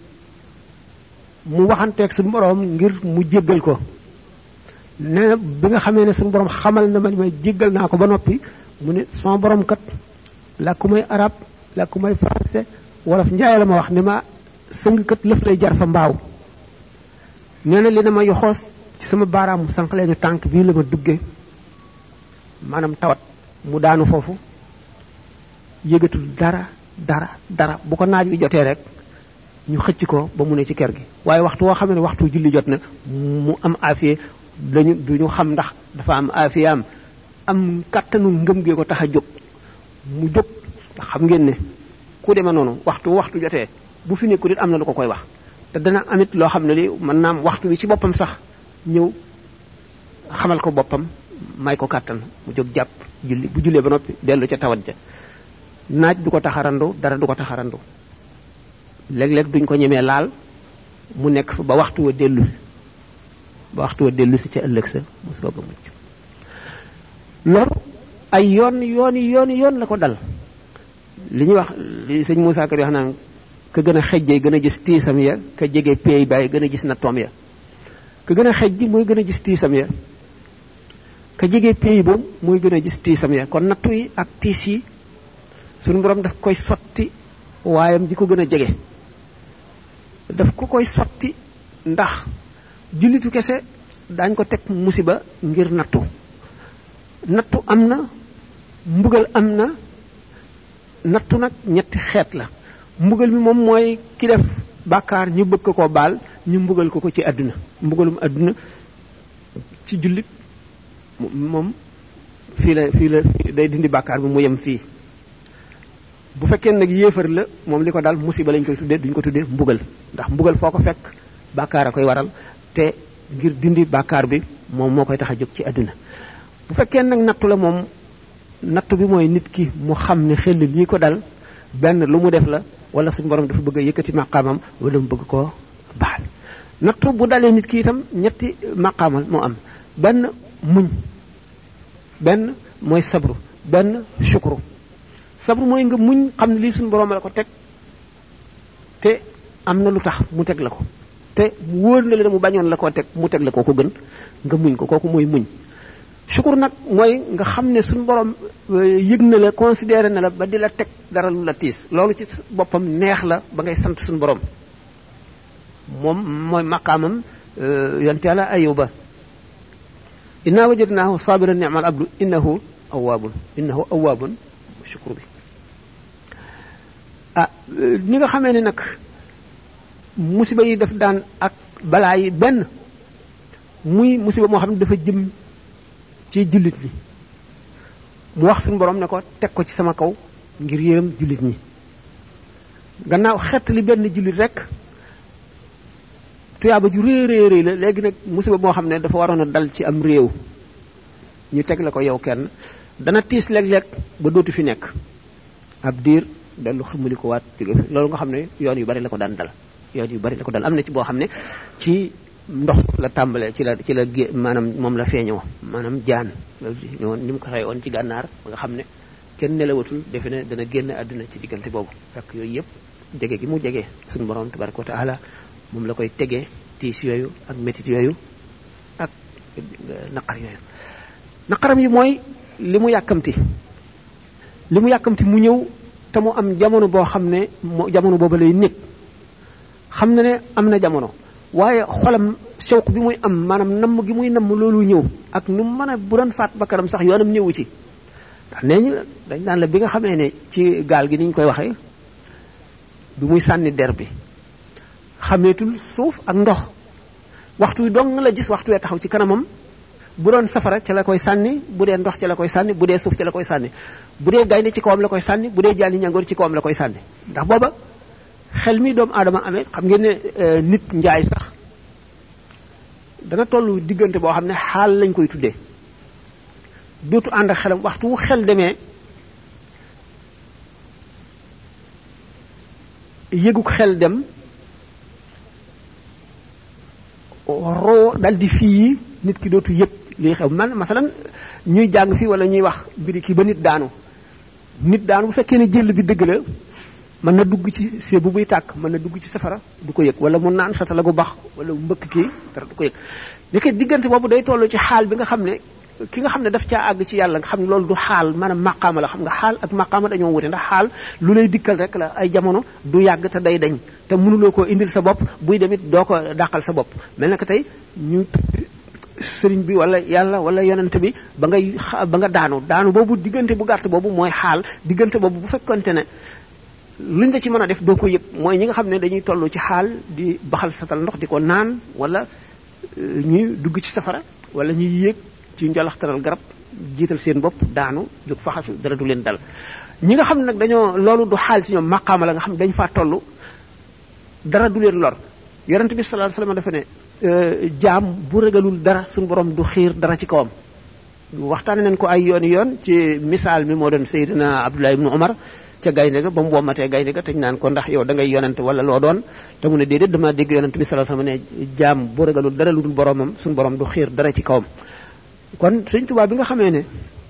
mu waxanteeg suñu borom ngir mu jéggal ko. nee na bi nga xamee ne suñu borom xamal na ma ni may jéggal naa ko ba noppi, mu ne sama borom kat làkku may arab, làkku may français, wolof njaay la ma wax ne ma sëng kat lëf lay jar fa mbaaw. nee na li na ma yoxoos ci sama baaraamu sànq leenu tànk bii la ma dugge, maanaam tawat. mu daanu foofu, yëgatul dara bu ko naaj wi jotee rek ñu xëcc ko ba mu ne ci kër gi. waaye waxtu woo xam ne waxtu julli jot na mu am afiye, duñu xam ndax dafa am afiye am kàttanu ngëm gee ko tax a jóg. mu jóg, xam ngeen ne ku demee noonu waxtu jotee bu fi nekkul it am na lu ko koy wax. te dana amit loo xam ne li mën naa am waxtu wi ci boppam sax ñëw xamal ko boppam, may ko kàttan mu jóg jàpp julli. bu jullee ba noppi dellu ca tawat ja. naaj du ko taxarandu, dara du ko taxarandu. léeg-léeg duñ ko ñemee laal, mu nekk fa ba waxtu wa dellu si ca ëllëg sa mu soog a mucc. loolu ay yoon la ko dal. li ñuy wax li sëñ Moussa Ka di wax naan ka gën a xejjee gën a gis tiisam ya, ka jege peey baay gën a gis nattoom ya. ka gën a xejji mooy gën a gis tiisam ya, ka jege peey boobu mooy gën a gis tiisam ya. kon nattu yi ak tiis yi suñu borom daf koy sotti waayam di ko gën a jege. daf ko koy sotti ndax jullitu kese daañ ko teg musiba ngir nattu am na, mbugal am na. nattu nag ñetti xeet la. mbugal mi moom mooy ki def bàkkaar ñu bëgg koo baal, ñu mbugal ko ci àdduna. mbugalum àdduna ci jullit moom fii la day dindi bàkkaar bi mu yem fii. bu fekkee nag yéefar la, moom li ko daal musiba lañ koy tuddee, duñ ko tuddee mbugal, ndax mbugal foo ko fekk bàkkaar a koy waral, te ngir dindi bàkkaar bi moom moo koy tax a jóg ci àdduna. bu fekkee nag nattu la, moom nattu bi mooy nit ki mu xam ne xel lii ko dal benn lu mu def la, wala suñu borom dafa bëgg a yëkkati maqaamam, wala mu bëgg koo baal. nattu bu dalee nit ki itam ñetti maqaamal moo am. benn muñ, benn mooy sabru, benn shukru. sabru mooy nga muñ xam ne lii suñu borom la ko teg te am na lu tax mu teg la ko. te wóor na la mu bañoon la koo teg mu teg la ko gën nga muñ ko kooku mooy muñ. sukur nag mooy nga xam ne suñu borom yëg na la considéré na la ba di la teg dara lu la tiis loolu ci boppam neex la ba ngay sant suñu borom moom mooy maqaamam yonte Yàlla Ayuba inna wajadnaahu sabiran ni'mal abdu innahu awwaabun shukru bi ni nga xamee ne nag musiba yi daf daan ak balaa yi benn muy musiba moo xam ne dafa jëm ci jullit ñi mu wax suñu borom ne ko teg ko ci sama kaw ngir yërëm jullit ñi gannaaw xett li benn jullit rek tuyaaba ju réy la léegi nag musiba moo xam ne dafa waroon a dal ci am réew ñu teg la ko yow kenn dana tiis léeg-léeg ba dootu fi nekk ab diir dellu xamuli ko waat loolu nga xam ne yoon yu bari la ko daan dal am na ci boo xam ne ci ndox la tàmbalee ci la maanaam moom la feeñoo maanaam jaan loolu ni mu ko xëy woon ci gànnaar ba nga xam ne kenn nelawatul defe ne dana génn àdduna ci diggante boobu fekk yooyu yëpp jege gi mu jege suñu borom tabaraka wa taala moom la koy tegee tiis yooyu ak métit yooyu ak naqar yooyu naqaram yi mooy li mu yàkkamti mu ñëw te mu am jamono boo xam ne jamono booba lay nekk xam na ne am na jamono waaye xolam sewq bi muy am maanaam namm gi muy namm loolu ñëw ak nu mu mën a bu doon faat bakkanam sax yoonam ñëwu ci ndax nee ñu dañ naan la bi nga xamee ne ci gaal gi ni ñu koy waxee bi muy sànni der bi xameetul suuf ak ndox waxtu wi dong la gis waxtu wee taxaw ci kanamam bu doon safara ca la koy sànni bu dee ndox ca la koy sànni bu dee suuf ca la koy sànni bu dee gaynde ci kawam la koy sànni bu dee jaani ñangoor ci kawam la koy sànni ndax booba xel mi doomu aadama amee xam ngeen ne nit njaay sax dana tollu diggante boo xam ne xaal lañ koy tuddee dootu ànd ak xelam waxtu wu xel demee yëguk xel dem roo dal di fii nit ki dootu yëg lii xew man masalan ñuy jàng fii wala ñuy wax mbiri kii ba nit daanu bu fekkee ne jël bi dëgg la mën na dugg ci séebu buy tàkk mën na dugg ci safara du ko yëg wala mu naan satala gu bax wala mbëkk kii dara du ko yëg léegi diggante boobu day toll ci xaal bi nga xam ne ki nga xam ne daf caa àgg ci yàlla nga xam ne loolu du xaal maanaam maqaama la xam nga xaal ak maqaama dañoo wute ndax xaal lu lay dikkal rek la ay jamono du yàgg te day dañ te mënuloo koo indil sa bopp buy demit doo ko dàqal sa bopp mel na ko tey ñu sëriñ bi wala yàlla wala yonent bi ba nga daanu boobu diggante bu gàtt boobu mooy xaal diggante boobu bu fekkonte ne luñ la ci mën a def doo ko yëg mooy ñi nga xam ne dañuy toll ci xaal di baxal satal ndox di ko naan wala ñuy dugg ci safara wala ñuy yéeg ci njolaxtaral garab jiital seen bopp daanu jóg faxasu dara du leen dal ñi nga xam ne nag dañoo loolu du xaal si ñoom maqaama la nga xam ne dañ faa toll dara du leen lor yonent bi sallallahu alayhi wasallam dafa ne jaam bu ragalul dara suñu borom du xiir dara ci kawam waxtaane nañ ko ay yoon ci misaal mi moo doon Seydina Abdullah ibn Umar ca gaynde ga ba mu wommatee gaynde ga te ñu naan ko ndax yow da ngay yonent wala loo doon te mu ne déedéet dama dégg yonent bi sallallahu alayhi wasallam ne jaam bu ragalul dara lu dul boromam suñu borom du xiir dara ci kawam kon Sëriñ Tuubaa bi nga xamee ne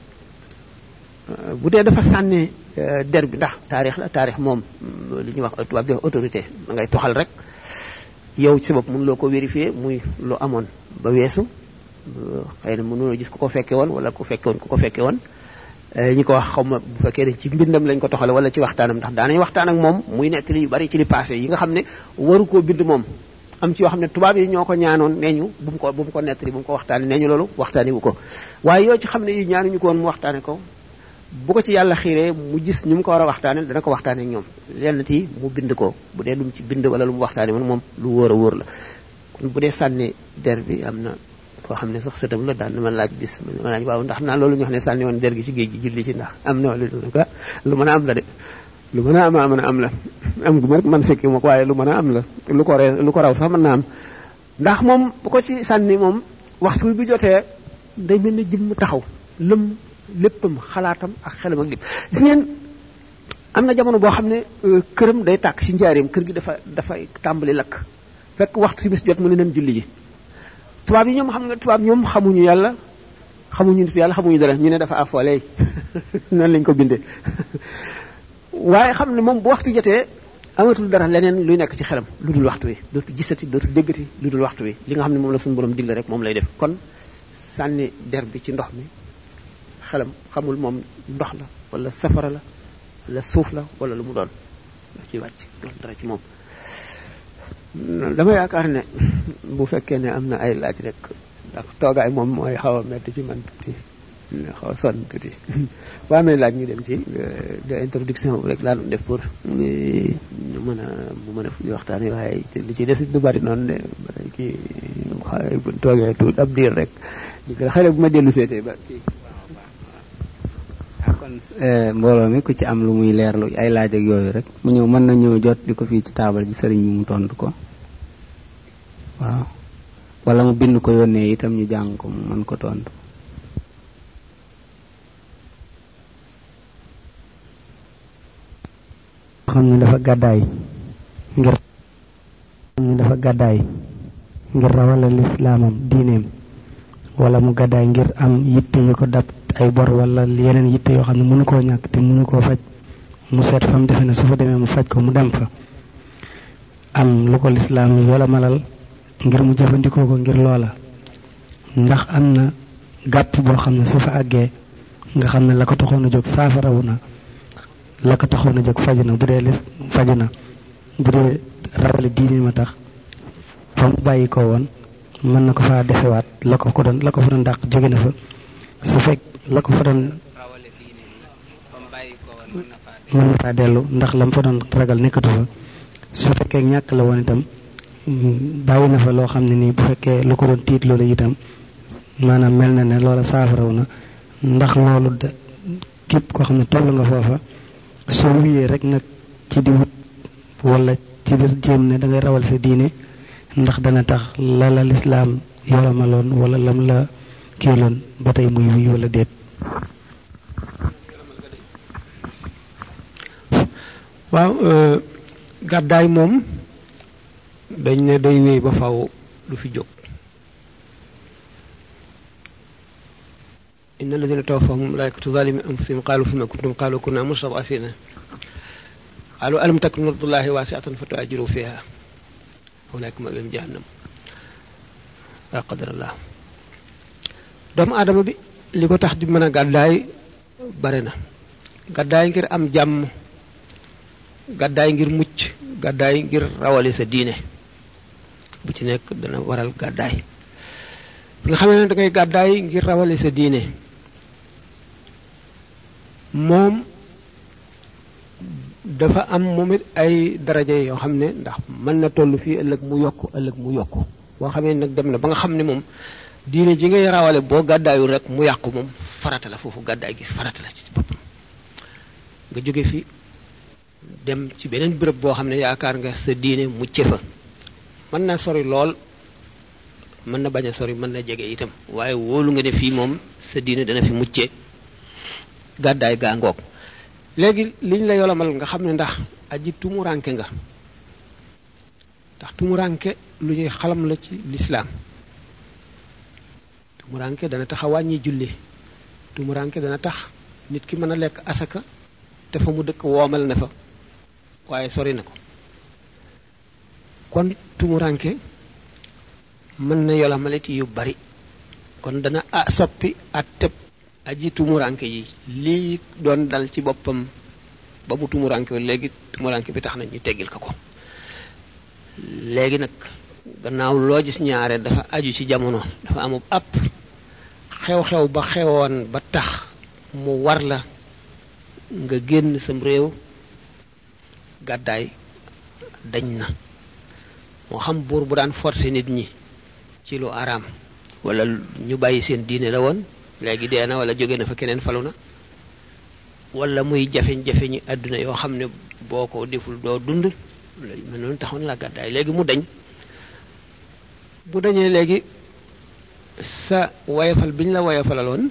bu dee dafa sànni der bi ndax taarix moom li ñuy wax tubaab di autorité da ngay toxal rek yow ci sa bopp mënuloo ko vérifier muy lu amoon ba weesu xëy na mënuloo gis ku ko fekke woon wala ku ko fekke woon ñi ko wax xaw ma bu fekkee ne ci mbindam lañ ko toxale wala ci waxtaanam ndax daanañ waxtaan ak moom muy nettali yu bari ci li passé yi nga xam ne waru koo bind moom am ci yoo xam ne tubaab yi ñoo ko ñaanoon nee ñu bu mu ko nettali bu mu ko waxtaane nee ñu loolu waxtaane wu ko waaye yoo ci xam ne yi ñaanuñu ko woon mu waxtaane ko bu ko ci yàlla xiiree mu gis ñu mu ko war a waxtaane dana ko waxtaane ak ñoom lenn ti mu bind ko bu dee lu mu ci bind wala lu mu waxtaane moom lu wóor a wóor la kon bu dee sànni der bi am na koo xam ne sax sëtam la daan na ma laaj bis ma laaj waaw ndax naa loolu ñu xam ne sànni woon der gi ci géej gi julli ci ndax am na wala lu mën a am la de lu mën a am la am gu ma rek man fekki ma ko waaye lu mën a am la lu ko raw sax mën naa am ndax moom bu ko ci sànni moom waxtu bi jotee day mel ne jëmm taxaw lëm léppam xalaatam ak xelam ak lépp gis ngeen am na jamono boo xam ne këram day tàkk ci njaareem kër gi dafay tàmbali lakk fekk waxtu si bis jot mu ne leen julli ji tubaab yi ñoom xam nga tubaab ñoom xamuñu yàlla xamuñu nit yàlla xamuñu dara ñu ne dafa afoolee noonu lañ ko bindee waaye xam ne moom bu waxtu jotee amatul dara leneen luy nekk ci xelam lu dul waxtu wi dootu gisati dootu déggati lu dul waxtu wi li nga xam ne moom la suñu borom digle rek moom lay def kon sànni der bi ci ndox mi xelam xamul moom ndox la wala safara la wala suuf la wala lu mu doon daf ci wàcc doon dara ci moom dama yaakaar ne bu fekkee ne am na ay laaj rek ndax toogaay moom mooy xaw a metti ci man tuuti xaw a sonn tuuti waa amee laaj ñu dem ci de introduction rek laa doon def pour ñu mën a mu mën a waxtaanee waaye li ci des du bari noonu de kii xëy bu toogee tuut ab diir rek xëy bu ma dellu seetee ba kii kon mbooloo mi ku ci am lu muy leerlu ay laaj ak yooyu rek mu ñëw mën na ñëw jot di ko fii ci taabal ji sëriñ bi mu tontu ko waaw wala mu bind ko yónnee itam ñu jàng ko mu mën ko tontu. xam ne dafa gàddaay ngir rawale lislaamam diineem wala mu gàddaay ngir am yitte yu ko dab ay bor wala yeneen yitte yoo xam ne mënu koo ñàkk te mënu koo faj mu seet fa mu defe ne su fa demee mu faj ko mu dem fa am lu ko lislaam wala malal ngir mu jëfandikoo ko ngir loola ndax am na gàpp boo xam ne su fa àggee nga xam ne la ko taxoon a jóg saafarawu na la ko taxoon a jóg faju na bu dee faju na bu dee rawale diine ma tax fa mu bàyyi ko woon mën na ko faa defewaat la ko fa doon dàq jóge na fa su fekk la ko fa doon mën na faa dellu ndax la mu fa doon ragal nekkatu fa su fekkee ñàkk la woon itam bàyyi na fa loo xam ne nii bu fekkee lu ko doon tiit loolu itam maanaam mel na ne loola saafaraw na ndax loolu de képp koo xam ne toll nga foofa soo wuyee rek nag ci di wut wala ci di jéem ne da ngay rawal sa diine ndax dana tax la lislaam yoramaloon wala lam la kiiloon ba tey muy wii wala déet. waaw gàddaay moom dañ ne day wéy ba faw du fi jóg. inna alladhina tawaffahum malaikatu zalimi anfusihim qalu fima kuntum qalu kunna mustad'afina qalu alam takun ardullahi wasi'atan fatuhajiru fiha ulaikum ma'wahum jahannam la qadarallah. doomu aadama bi li ko tax di mën a gàddaay bare na gàddaay ngir am jàmm gàddaay ngir mucc gàddaay ngir rawale sa diine bu ci nekk dana waral gàddaay bi nga xamee ne da ngay gàddaay ngir rawale sa diine moom dafa am moom it ay daraja yoo xam ne ndax mën na toll fii ëllëg mu yokku boo xamee nag dem na ba nga xam ne moom diine ji ngay rawale boo gàddaayul rek mu yàqu moom farata la foofu gàddaay gi farata la ci boppam nga jóge fi dem ci beneen béréb boo xam ne yaakaar nga sa diine mucc fa mën na sori lool mën na bañ a sori mën na jege itam waaye wóolu nga ne fii moom sa diine dana fi mucce gàddaay gaa ngoog léegi liñ la yolamal nga xam ne ndax aji tumuranke nga ndax tumuranke lu ñuy xalam la ci lislaam tumuranke dana tax a wàññi julli tumuranke dana tax nit ki mën a lekk asaka te fa mu dëkk woomal na fa waaye sori na ko kon tumuranke mën na yolamale ci yu bari kon dana soppi atteb aji tumuranke yi lii doon dal ci boppam ba mu tumuranke léegi tumuranke bi tax na ñu teggil ko léegi nag gannaaw loo gis ñaare dafa aju ci jamono dafa amub app xew-xew ba xewoon ba tax mu war la nga génn sam réew gàddaay dañ na moo xam buur bu daan forcer nit ñi ci lu araam wala ñu bàyyi seen diine la woon léegi dee na wala jóge na fa keneen falu na wala muy jafe-jafe ñi àdduna yoo xam ne boo ko deful doo dund mel noonu taxoon la gàddaay léegi mu dañ bu dañee léegi sa woyofal biñ la woyofalaloon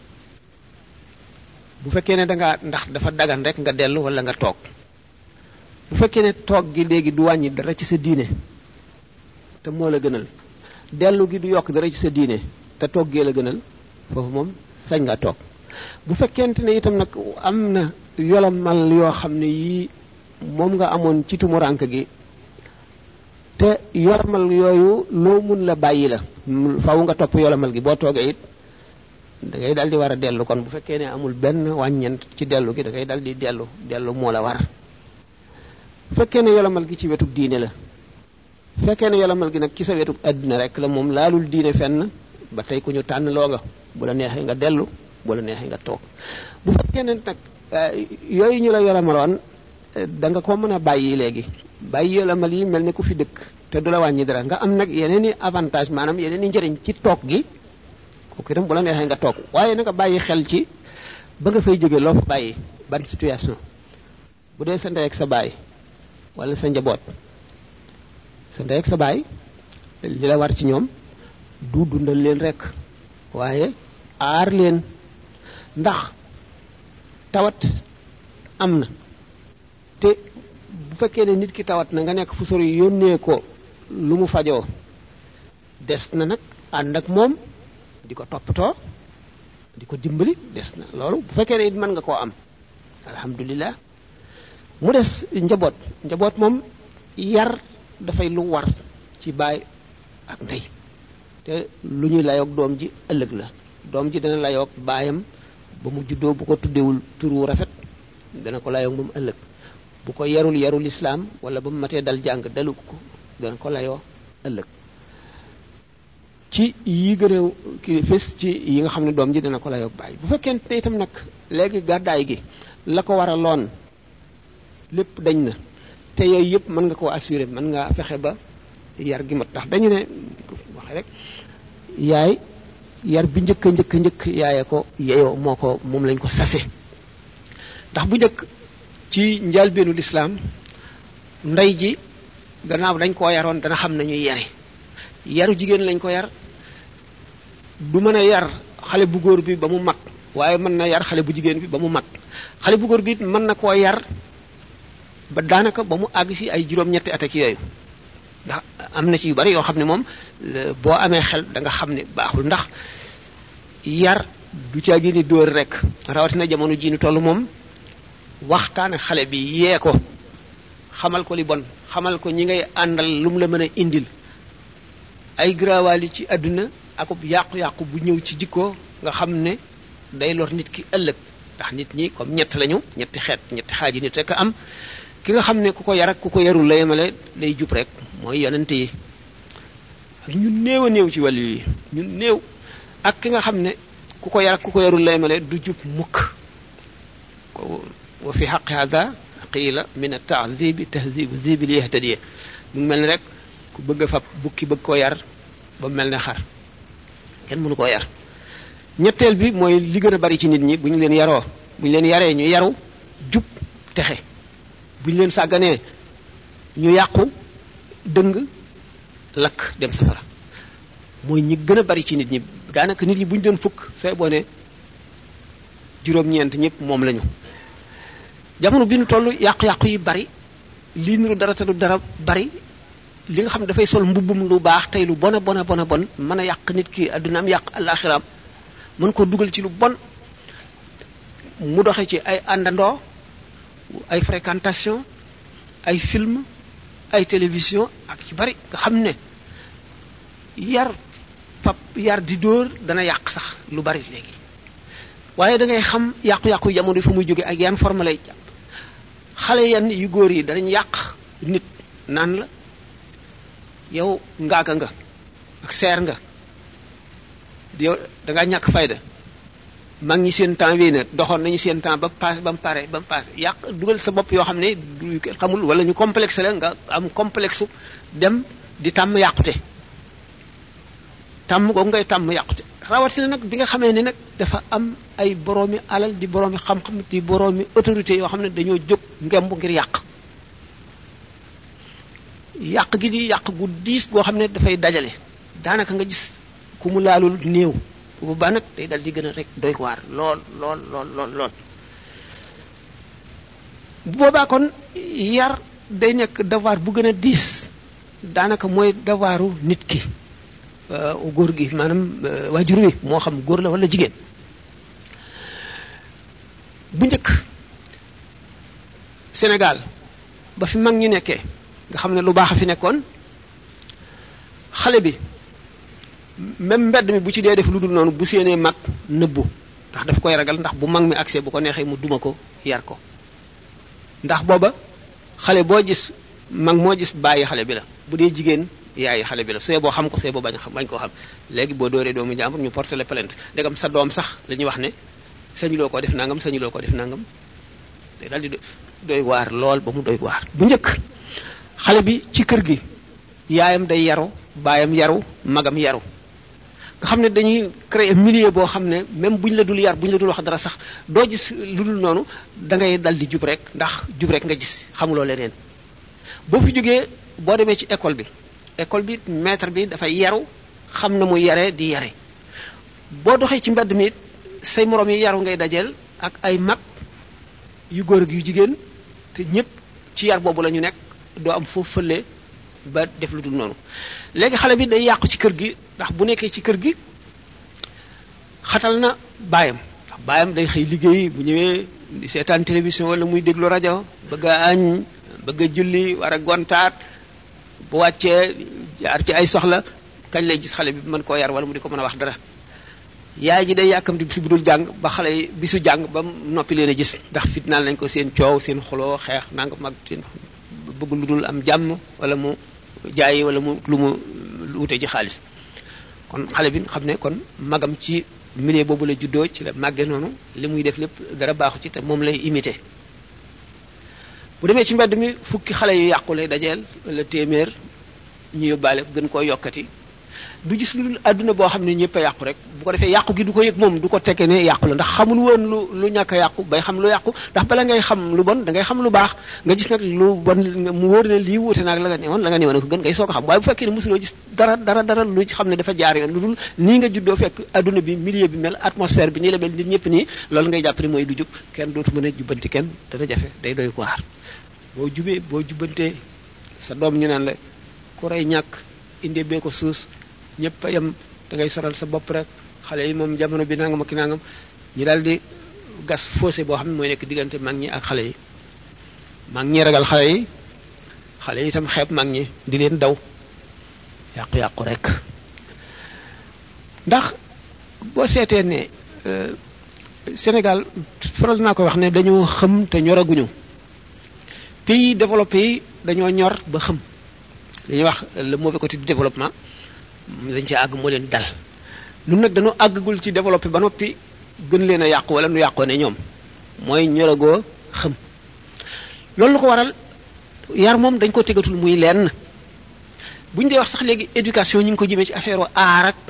bu fekkee ne dangaa ndax dafa dagan rek nga dellu wala nga toog bu fekkee ne toog gi léegi du wàññi dara ci sa diine te moo la gënal dellu gi du yokk dara ci sa diine te toog gee la gënal foofu moom sañ nga toog bu fekkente ne itam nag am na yolomal yoo xam ne yii moom nga amoon ci tumurank gi te yolomal yooyu loo mun la bàyyi la faaw nga topp yolomal gi boo toogee it da ngay dal di war a dellu kon bu fekkee ne amul benn wàññent ci dellu gi da ngay dal di dellu moo la war bu fekkee ne yolomal gi ci wetu diine la fekkee ne yolomal gi nag ci sa wetu àddina rek la moom laalul diine fenn ba tey ku ñu tànn loo nga bu la neexee nga dellu bu la neexee nga toog bu fekkee ne nag yooyu ñu la yolamaloon da nga ko mën a bàyyi léegi bàyyi yolamal yi mel ne ku fi dëkk te du la wàññi dara nga am nag yeneen i avantage maanaam yeneen i njëriñ ci toog gi kooku itam bu la neexee nga toog waaye nanga bàyyi xel ci ba nga fay jóge loo fa bàyyi ban situation bu dee sa ndey ak sa baay wala sa njaboot sa ndey ak sa baay li la war ci ñoom du dundal leen rek waaye aar leen ndax tawat am na te bu fekkee ne nit ki tawat na nga nekk fu sori yónnee ko lu mu fajoo des na nag ànd ak moom di ko toppatoo di ko dimbali des na loolu bu fekkee ne it mën nga koo am alhamdulillah mu des njaboot moom yar dafay lu war ci baay ak ndey te lu ñuy layoog doom ji ëllëg la doom ji dana layoog baayam ba mu juddoo bu ko tuddewul turu rafet dana ko layoog moom ëllëg bu ko yarul islaam wala ba mu matee dal jàng dalu ko dana ko layoo ëllëg ci yi gën a ki fés ci yi nga xam ne doom ji dana ko layoog baay bu fekkente ne itam nag léegi gàddaay gi la ko war a loon lépp dañ na te yooyu yëpp mën nga koo assurer mën nga fexe ba yar gi mat tax dañu ne waxe rek yaay yar bi njëkk yaaye ko yeyoo moom lañ ko sase ndax bu njëkk ci njëlbeenu lislaam ndey ji gannaaw dañ koo yaroon dana xam nañuy yare yaru jigéen lañ ko yar du mën a yar xale bu góor bi ba mu mag waaye mën na yar xale bu jigéen bi ba mu mag xale bu góor bi it mën na koo yar ba daanaka ba mu àgg si ay juróom-ñetti at ak yooyu ndax am na ci yu bari yoo xam ne moom boo amee xel da nga xam ne baaxul ndax yar du caa génne dóor rek rawatina jamono ji nu toll moom waxtaane xale bi yee ko xamal ko li bon xamal ko ñi ngay àndal lu mu la mën a indil ay garawaali ci àdduna akub yàqu-yàqu bu ñëw ci jikko nga xam ne day lor nit ki ëllëg ndax nit ñi comme ñett lañu ñetti xaaji nit rek am ki nga xam ne ku ko yar ak ku ko yarul la yemale day jub rek mooy yonent yi ak ñu néew a néew ci wàllu yi ñu néew ak ki nga xam ne ku ko yar ak ku ko yarul la yemale du jub mukk wa fi xaqi hada qiila min at-ta'zibi tahzibu zibi li yahtadiya mu ngi mel ni rek ku bëgg a fab bukki bëgg koo yar ba mel ne xar kenn mënu koo yar ñetteel bi mooy li gën a bari ci nit ñi bu ñu leen yaree ñu yaru jub texe bu ñu leen sàgganee ñu yàqu dëng lakk dem safara mooy ñi gën a bari ci nit ñi daanaka nit ñi bu ñu doon fukk say boo ne juróom-ñeent ñëpp moom lañu jamono bi nu toll yàqu-yàqu yi bari lii niru dara te lu dara bari li nga xam ne dafay sol mbubbum lu baax tey lu bon mën a yàq nit ki addunaam yàq àllaaxiraam mën ko dugal ci lu bon mu doxe ci ay àndandoo ay fréquentation ay film ay télévision ak ci bari nga xam ne yar di dóor dana yàq sax lu bari léegi waaye da ngay xam yàqu-yàqu jamono fa muy jóge ak yan forme lay jàpp xale yan yu góor yi danañ yàq nit naan la yow ngaaga nga ak seer nga yow da ngaa ñàkk fayda mag ñi seen temps wéy na doxoon nañu seen temps ba mu pare yàq dugal sa bopp yoo xam ne du xamul wala ñu complexe la nga am complexe dem di tàmm yàqute tàmm googu ngay tàmm yàqute rawatina nag bi nga xamee ne nag dafa am ay boroomi alal di boroomi xam-xam di boroomi autorité yoo xam ne dañoo jóg ngemb ngir yàq gi di yàq gu diis goo xam ne dafay dajale daanaka nga gis ku mu laalul néew bu baax nag day dal di gën a rek doy waar lool bu boobaa kon yar day nekk devoir bu gën a diis daanaka mooy devoiru nit ki góor gi maanaam waajur wi moo xam góor la wala jigéen bu njëkk Sénégal ba fi mag ñi nekkee nga xam ne lu baax a fi nekkoon xale bi même mbedd mi bu ci dee def lu dul noonu bu séenee mag nëbbu ndax daf koy ragal ndax bu mag mi accès bu ko neexee mu duma ko yar ko ndax booba xale boo gis mag moo gis bàyyi xale bi la bu dee jigéen yaayi xale bi la sooy boo xam ko sooy boo bañ koo xam léegi boo dooree doomu jàmbur ñu porté la plainte ndegam sa doom sax dañuy wax ne sañuloo ko def nangam sañuloo ko def nangam day daal di doy waar lool ba mu doy waar. bu njëkk xale bi ci kër gi yaayam day yaru baayam yaru magam yaru nga xam ne dañuy créer milieu boo xam ne même buñ la dul yar buñ la dul wax dara sax doo gis lu dul noonu da ngay dal di jub rek ndax jub rek nga gis xamuloo leneen boo fi jógee boo demee ci école bi maître bi dafay yaru xam na mu yare di yare boo doxee ci mbedd mi say moroom yi yaru ngay dajeel ak ay mag yu góor ak yu jigéen te ñépp ci yar boobu la ñu nekk doo am foofu fële ba def lu dul noonu léegi xale bi day yàqu ci kër gi ndax bu nekkee ci kër gi xatal na baayam ndax baayam day xëy liggéey bu ñëwee di seetaan télévision wala muy déglu rajo bëgg a añ bëgg a julli war a gontaat bu wàccee jaar ci ay soxla kañ lay gis xale bi mën koo yar wala mu di ko mën a wax dara yaay ji day yàkkamti bisu budul jàng ba xale yi bisu jàng ba noppi leen a gis ndax fitnaal nañ ko seen coow seen xuloo xeex nanga mag seen bëgg lu dul am jàmm wala mu jaayi wala mu lu mu wute ci xaalis kon xale bi xam ne kon magam ci milieu boobu la juddoo ci la màgge noonu li muy def lépp dara baaxu ci te moom lay imité bu demee ci mbedd mi fukki xale yu yàqu lay dajeel wala téeméer ñu yóbbaale gën koo yokkati du gis lu dul àdduna boo xam ne ñëpp a yàqu rek bu ko defee yàqu gi du ko yëg moom du ko tekke ne yàqu la ndax xamul woon lu ñàkk a yàqu bay xam lu yàqu ndax bala ngay xam lu bon da ngay xam lu baax nga gis nag lu bon mu wóor ne lii wuute naag la nga newoon ko gën ngay soog a xam waaye bu fekkee ne mosuloo gis dara lu ci xam ne dafa jaar yoon lu dul nii nga juddoo fekk àdduna bi milieu bi mel atmosphère bi nii la mel nit ñëpp nii loolu ngay jàpp ne mooy du jub kenn dootu mën a jubbanti kenn dana jafe day doy ko waar boo jubbantee sa doom ñu naan la ku rey ñàkk indee bee ko suus ñëpp a yem da ngay soral sa bopp rek xale yi moom jamono bi nangam ak nangam ñu daal di gas fossé boo xam ne mooy nekk diggante mag ñi ak xale yi mag ñi ragal xale yi itam xeeb mag ñi di leen daw yàqu-yàqu rek ndax boo seetee ne Sénégal faral naa ko wax ne dañoo xam te ñoraguñu pays développé yi dañoo ñor ba xam dañuy wax le mauvais côté du développement dañ ci àgg moo leen dal ñun nag dañoo àggagul ci développé ba noppi gën leen a yàqu wala nu yàqoo ne ñoom mooy ñoragoo xam loolu lu ko waral yar moom dañ ko tegatul muy lenn bu ñu dee wax sax léegi éducation ñu ngi ko jëmee ci affaire aar ak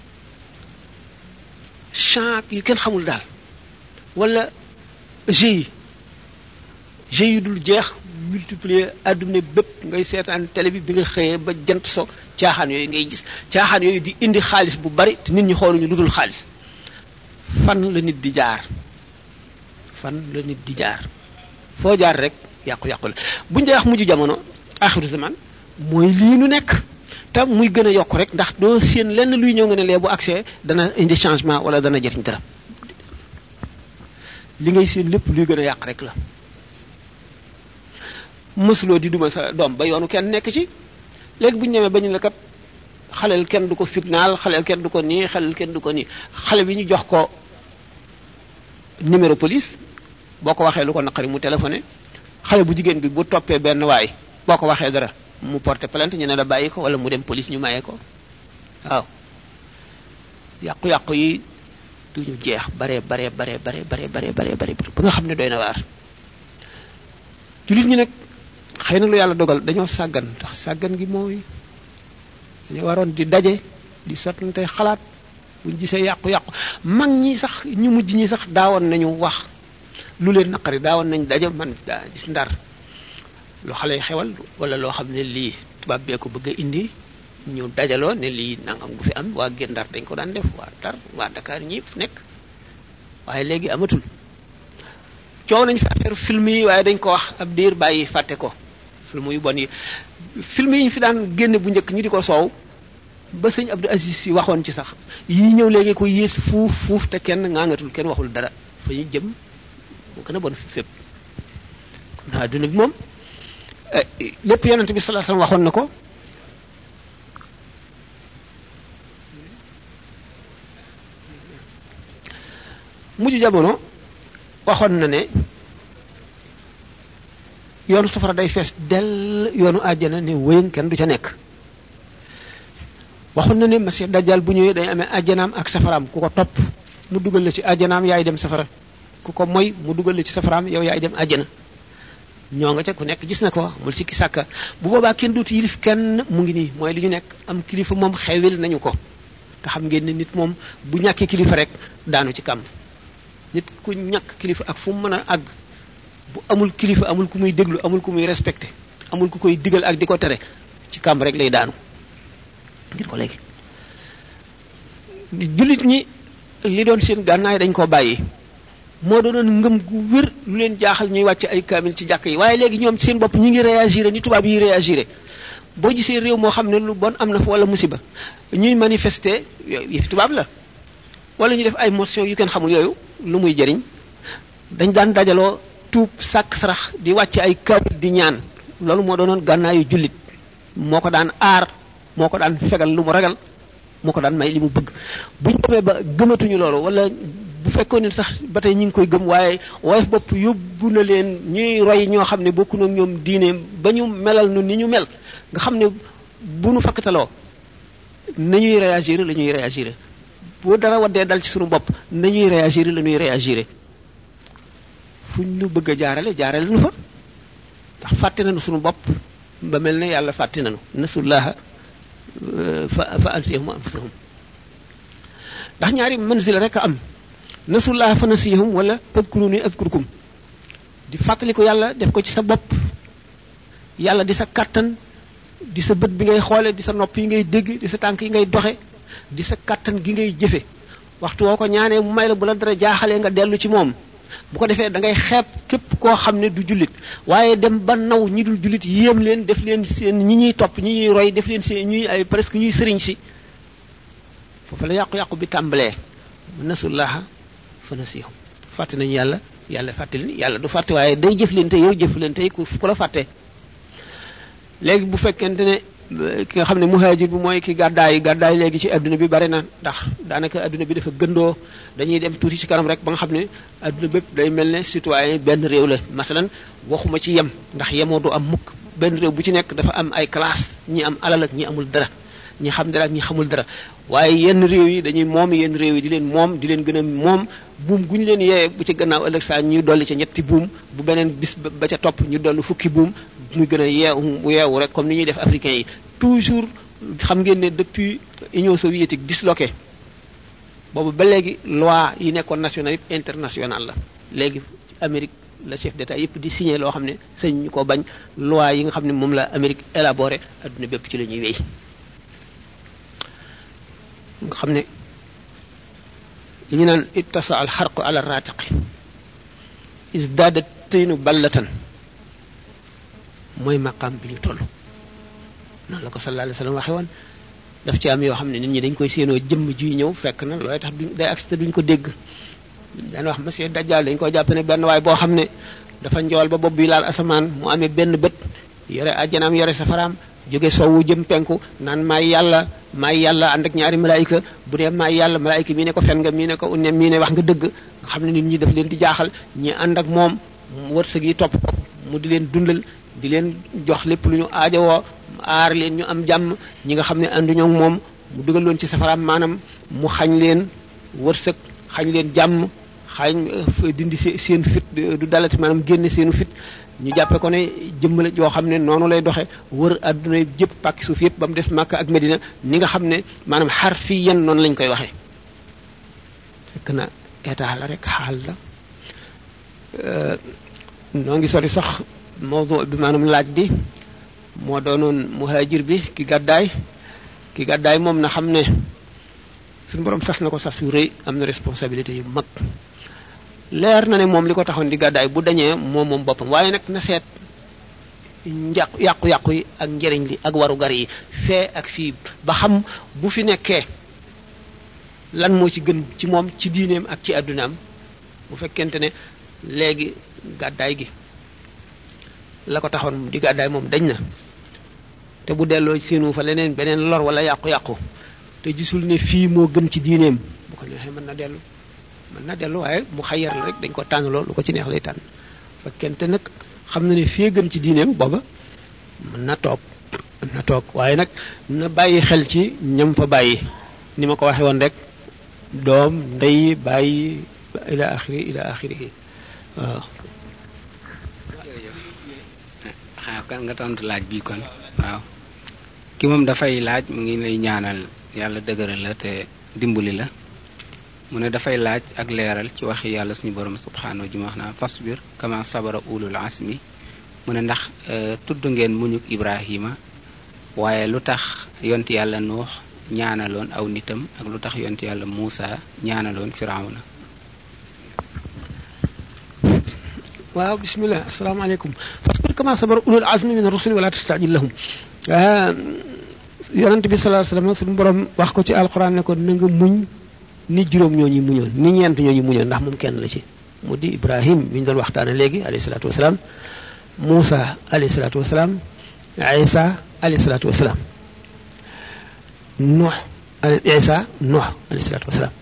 chant yu kenn xamul daal wala jeux yi dul jeex multiplier adduna bépp ngay seetaan télé bi nga xëyee ba jant so caaxaan yooyu ngay gis caaxaan yooyu di indi xaalis bu bari te nit ñi xooluñu lu dul xaalis fan la nit di jaar foo jaar rek yàqu-yàqu la buñ dee wax mujj jamono axiru zaman mooy lii nu nekk te muy gën a yokk rek ndax doo seen lenn luy ñëw nga ne lee bu accès dana indi changement wala dana jëriñ dara li ngay seen lépp luy gën a yàq rek la mësuloo di duma sa doom ba yoonu kenn nekk ci léegi bu ñu ñemee ba ñu la kat xaleel kenn du ko fitnaal xaleel kenn du ko nii xaleel kenn du ko nii xale bi ñu jox ko numéro police boo ko waxee lu ko naqari mu téléphoné xale bu jigéen bi bu toppee benn waay boo ko waxee dara mu porté plainte ñu ne la bàyyi ko wala mu dem police ñu mayee ko waaw yàqu-yàqu yi duñu jeex bare ba nga xam ne doy na waar jullit ñi nag xëy na lu yàlla dogal dañoo sàggan ndax sàggan gi mooy dañoo waroon di daje di sottante xalaat buñ gisee yàqu-yàqu mag ñi sax ñu mujj ñi sax daawoon nañu wax lu leen naqari daawoon nañ daje man daa gis ndar lu xale yi xewal wala loo xam ne lii tubaab bee ko bëgg a indi ñu dajaloo ne lii nangam bu fi am waa Guet Ndar dañ ko daan def waa Ndar waa Dakar ñi nekk waaye léegi amatul coow nañ fi affaire film yi waaye dañ ko wax ab diir bàyyi fàtte ko film yu bon yi film yi ñu fi daan génne bu njëkk ñu di ko soow ba sëñ Abdou Aziz si waxoon ci sax yii ñëw léegi ko yées fuuf te kenn ngaangatul kenn waxul dara fa ñu jëm moo gën a bon fépp kon adduna bi moom lépp yonent bi sallallahu alayhi wasallam waxoon na ko mujj jamono waxoon na ne yoonu safara day fees dell yoonu àjjana ne wéyën kenn du ca nekk waxoon na ne Masih Dajjal bu ñëwee day amee àjjanaam ak safaraam ku ko topp mu dugal la ci àjjanaam yaay dem safara ku ko moy mu dugal la ci safaraam yow yaay dem àjjana ñoo nga ca ku nekk gis na ko mul sikki sàkka bu boobaa kenn duuti yilif kenn mu ngi nii mooy li ñu nekk am kilifa moom xewil nañu ko te xam ngeen ne nit moom bu ñàkkee kilifa rek daanu ci kàmb nit ku ñàkk kilifa ak fu mu mën a àgg bu amul kilifa amul ku muy déglu amul ku muy respecté amul ku koy digal ak di ko tere ci kàmb rek lay daanu ngir ko léegi jullit ñi li doon seen gànnaay dañ koo bàyyi moo doonoon ngëm gu wér lu leen jaaxal ñuy wàcc ay kaamil ci jàkk yi waaye léegi ñoom seen bopp ñi ngi réagir ni tubaab yi réagir boo gisee réew moo xam ne lu bon am na fa wala musiba ñuy manifester yi tubaab la wala ñu def ay motion yu kenn xamul yooyu lu muy jëriñ dañ daan dajaloo tuub sàkk sarax di wàcc ay kaamil di ñaan loolu moo doonoon gànnaayu jullit moo ko daan aar moo ko daan fegal lu mu ragal moo ko daan may li mu bëgg buñ demee ba gëmatuñu loolu wala bu fekkoon ne sax ba tey ñu ngi koy gëm waaye woyof bopp yóbbu na leen ñuy roy ñoo xam ne bokku ak ñoom diine ba ñu melal nu ni ñu mel nga xam ne bu nu fakkataloo nañuy réagir la ñuy réagir bu dara waddee dal ci suñu bopp nañuy réagir la ñuy réagir fu ñu bëgg a jaarale nu fa ndax fàtte nañu suñu bopp ba mel ne yàlla fàtte nañu nasullaha fa ansiyahum anfusahum ndax ñaari manzila rek a am nasullaha fa nasiyahum wala fadkuruni azkurkum di fàttaliku yàlla def ko ci sa bopp yàlla di sa kàttan di sa bët bi ngay xoole di sa nopp yi ngay dégg di sa tànk yi ngay doxe di sa kàttan gi ngay jëfe waxtu woo ko ñaanee mu may la bu la dara jaaxalee nga dellu ci moom bu ko defee da ngay xeeb képp koo xam ne du jullit waaye dem ba naw ñi dul jullit yéem leen def leen seen ñi ñuy topp ñi ñuy roy def leen seen ñuy ay presque ñuy sëriñ si foofu la yàqu-yàqu bi tàmbalee nasullaha fa nasihum fàtte nañu yàlla fàttali yàlla du fàtte waaye day jëf leen te yow jëf leen tey ku la fàtte léegi bu fekkente ne ki nga xam ne muhajir bi mooy ki gàddaay léegi ci adduna bi bari na ndax daanaka adduna bi dafa gëndoo dañuy dem tuuti ci kanam rek ba nga xam ne adduna bépp day mel ne citoyen benn réew la masalan waxuma ci yem ndax yemoo du am mukk benn réew bu ci nekk dafa am ay classe ñi am alal ak ñi amul dara ñi xam dara ak ñi xamul dara waaye yenn réew yi dañuy moom yenn réew yi di leen gën a moom buum gu ñu leen yee bu ci gannaaw ëllëg saa ñu dolli ca ñetti buum bu beneen bis ba ca topp ñu dolli fukki buum muy gën a yeewu rek comme ni ñuy def africains yi toujours xam ngeen ne depuis Union soviétique disloqué boobu ba léegi loi yi nekkoon national yëpp international la léegi Amérique la chef d'état yëpp di signé loo xam ne sañ ñu ko bañ loi yi nga xam ne moom la Amérique élaboré adduna bépp ci la ñuy wéy nga xam ne li ñu naan ittasa al xarqu ala ratiqi isdaada taynu ballatan mooy maqam bi ñu toll noonu la ko sallallahu alayhi wasallam waxe woon daf ci am yoo xam ne nit ñi dañ koy séenoo jëmm juy ñëw fekk na looy tax day agsi te duñ ko dégg daan wax Masih Dajjal dañ ko jàpp ne benn waay boo xam ne dafa njool ba bopp bi laal asamaan mu amee benn bët yore àjjanaam yore safaraam jóge sowwu jëm penku naan maay yàlla ànd ak ñaari malaayika bu ne maay yàlla malaayika mii ne ko fen nga mii ne ko unne mii ne wax nga dëgg nga xam ne nit ñi daf leen di jaaxal ñi ànd ak moom wërsëg yi topp ko mu di leen dundal di leen jox lépp lu ñu aajowoo aar leen ñu am jàmm ñi nga xam ne ànduñoo ak moom mu dugal loon ci safaraam maanaam mu xañ leen wërsëg xañ leen jàmm xañ dindi seen fit du dalati maanaam génne seenu fit ñu jàppe ko ne jëmm la joo xam ne noonu lay doxe wër adduna jëpp pàkki suuf yëpp ba mu des Makka ak Medina ni nga xam ne maanaam xar fii yenn noonu lañ koy waxee fekk na état la rek xaal la noo ngi sori sax mawdu bi maanaam laaj bi moo doonoon muhajir bi ki gàddaay moom na xam ne suñu borom sas na ko sas yu rëy am na responsabilité yu mag leer na ne moom li ko taxoon di gàddaay bu dañee moom boppam waaye nag na seet yàqu-yàqu yi ak njëriñ li ak waru gar yi fee ak fii ba xam bu fi nekkee lan moo ci gën ci moom ci diineem ak ci àddunaam bu fekkente ne léegi gàddaay gi la ko taxoon di gàddaay moom dañ na te bu delloo seenu fa leneen beneen lor wala yàqu-yàqu te gisul ne fii moo gën ci diineem bu ko neexee mën na dellu waaye mu xayar la rek dañ ko tànn loolu lu ko ci neex lay tànn fekkente nag xam na ne fii gën ci diineem booba mën na toog waaye nag na bàyyi xel ci ñam fa bàyyi ni ma ko waxee woon rek doom ndey bàyyi ila axiri waaw. xanaa kan nga tontu laaj bi kon waaw ki moom dafay laaj mu ngi lay ñaanal yàlla dëgëral la te dimbali la mu ne dafay laaj ak leeral ci waxi yàlla suñu borom subhanahu ji ma wax naa fasbir kama sabara ulul asmi mu ne ndax tudd ngeen muñuk Ibrahima waaye lu tax yonti yàlla Nuux ñaanaloon aw nitam ak lu tax yonti yàlla Muusa ñaanaloon Firawna. waaw bismillah asalaamaaleykum fasbir kama sabara ulul azmi min ar-rusuli wala tastajil lahum yonent bi sallallahu alayhi wasallam suñu borom wax ko ci alquran ne ko na nga muñ ni juróom ñooñu muñoon ni ñeent ñooñu muñoon ndax moom kenn la ci mu di Ibrahim mi ñu doon waxtaane léegi alayhi salaatu wasalaam Muusa alayhi salaatu wasalaam Isa alayhi salaatu wasalaam Nuux alayhi salaatu wasalaam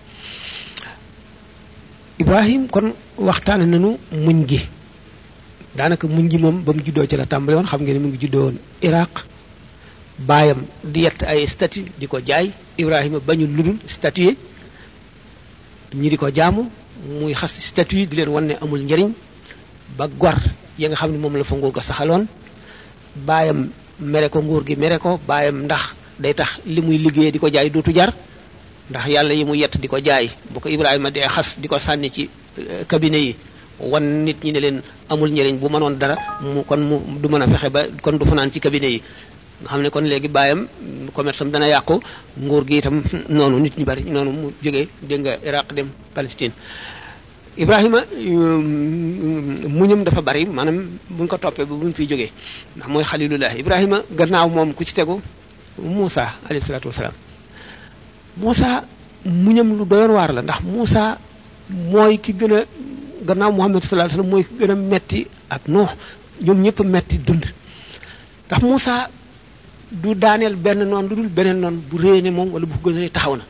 Ibrahim kon waxtaane nañu muñ gi daanaka muñ gi moom ba mu juddoo ci la tàmbale woon xam ngeen ne mu ngi juddoo woon Iraq baayam di yett ay statue di ko jaay Ibrahima bañu ludul statue ñi di ko jaamu muy xas statue di leen wan ne amul njariñ ba gor ya nga xam ne moom la fa nguur ga saxaloon baayam mere ko nguur gi mere ko baayam ndax day tax li muy liggéeyee di ko jaay dootu jar ndax yàlla yi mu yett di ko jaay bu ko Ibrahima dee xas di ko sànni ci cabinet yi wan nit ñi ne leen amul njariñ bu mënoon dara mu du mën a fexe ba kon du fanaan ci cabinet yi nga xam ne kon léegi baayam commerce am dana yàqu nguur gi itam noonu nit ñu bari noonu mu jógee dégg nga Iraq dem Palestine Ibrahima muñam dafa bari maanaam buñ ko toppee ba buñ fiy jógee ndax mooy xalilullah Ibrahima gannaaw moom ku ci tegu Muusa alayhi salaatu wasalaam Muusa muñam lu doyoon waar la ndax Muusa mooy ki gën a gannaaw Muhammad sallallahu alayhi wasallam mooy ki gën a metti ak Nuux ñoom ñëpp a metti dund ndax Muusa du daaneel benn noon lu dul beneen noon bu réy ne moom wala bu ko gën a taxaw na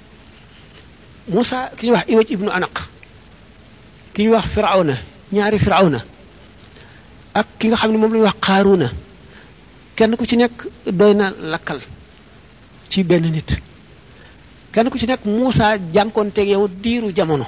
Muusa ki ñuy wax Iwaj ibnu Anaq ki ñuy wax Firawna ñaari Firawna ak ki nga xam ne moom la ñuy wax Qaaruna kenn ku ci nekk doy na lakkal ci benn nit kenn ku ci nekk Muusa jànkoonteeg yow diiru jamono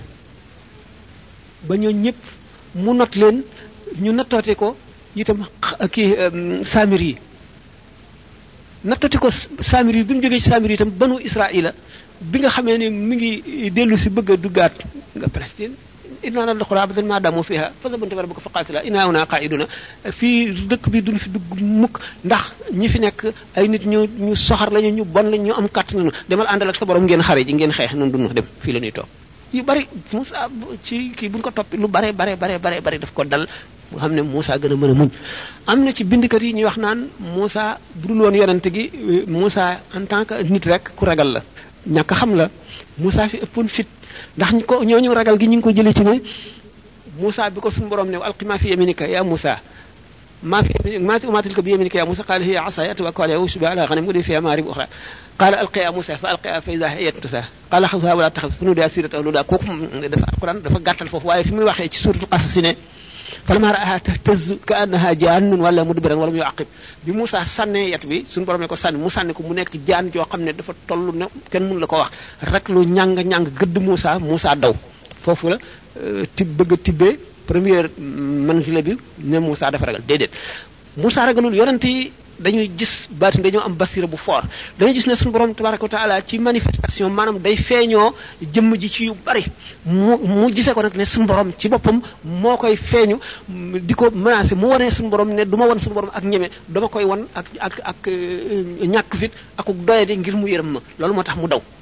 ba ñoo ñëpp mu not leen ñu nattoote ko itam Saamir yi nattoote ko Saamir yi bi mu jógee ci Saamir yi itam banu Israila bi nga xamee ne mi ngi dellu si bëgg a duggaat nga Palestine inna la doxala abadan ma damu fiha fa zabanta rabbuka fa qatila inna una qa'iduna fii dëkk bi duñ fi dugg mukk ndax ñi fi nekk ay nit ñu soxar lañu ñu bon lañu ñu am kàtt nañu demal àndal ak sa borom ngeen xare ji ngeen xeex noonu duñu dem fii la ñuy toog yu bari Muusa ci kii buñ ko toppi lu bare daf ko dal nga xam ne Muusa gën a mën a muñ am na ci bindkat yi ñuy wax naan Muusa bu dul woon yonante gi Muusa en tant que nit rek ku ragal la ñàkk xam la Muusa fi ëppoon fit ndax ñooñu ragal gi ñu ngi ko jëlee ci ne Muusa bi ko suñu borom ne alqi ma fi yaminika ya Muusa ma tilka bi yaminika ya Muusa qala hiya asaya atawakkalu alayha wa usbiha ala ghanam wa li fiha ma'arib ukhra qala alqiha Muusa fa alqiha fa idha hiya tas'a qala khudha wa la takhaf sunuda sirata luda kooku dafa alquran dafa gàttal foofu waaye fi muy waxee ci suratul qasas ne falamma ra'aha tahtazzu ka'annaha jannun wala mudbiran wala yu'aqib bi Muusa sànnee yet bi suñu borom ne ko sànni mu sànni ko mu nekk jaan joo xam ne dafa toll ne kenn mënu la ko wax rek lu ñàng gëdd Muusa daw foofu la bëgg a tibbee première manzila bi ne Muusa dafa ragal déedéet Muusa ragalul yonent yi dañuy gis baatin dañoo am basira bu fort dañuy gis ne suñu borom tabaraka wa taala ci manifestation maanaam day feeñoo jëmm ji ci yu bari mu gisee ko nag ne suñu borom ci boppam moo koy feeñu di ko menacé mu wane suñu borom ne du ma wan suñu borom ak ñeme dama koy wan ak ñàkk fit ak doyadi ngir mu yërëm ma loolu moo tax mu daw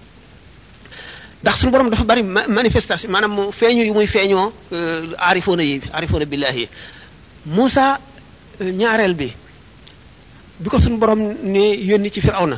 ndax suñu borom dafa bari manifestation maanaam feeñu yu muy feeñoo aarifoona billahi yi Muusa ñaareel bi ko suñu borom ne yónni ci Firawna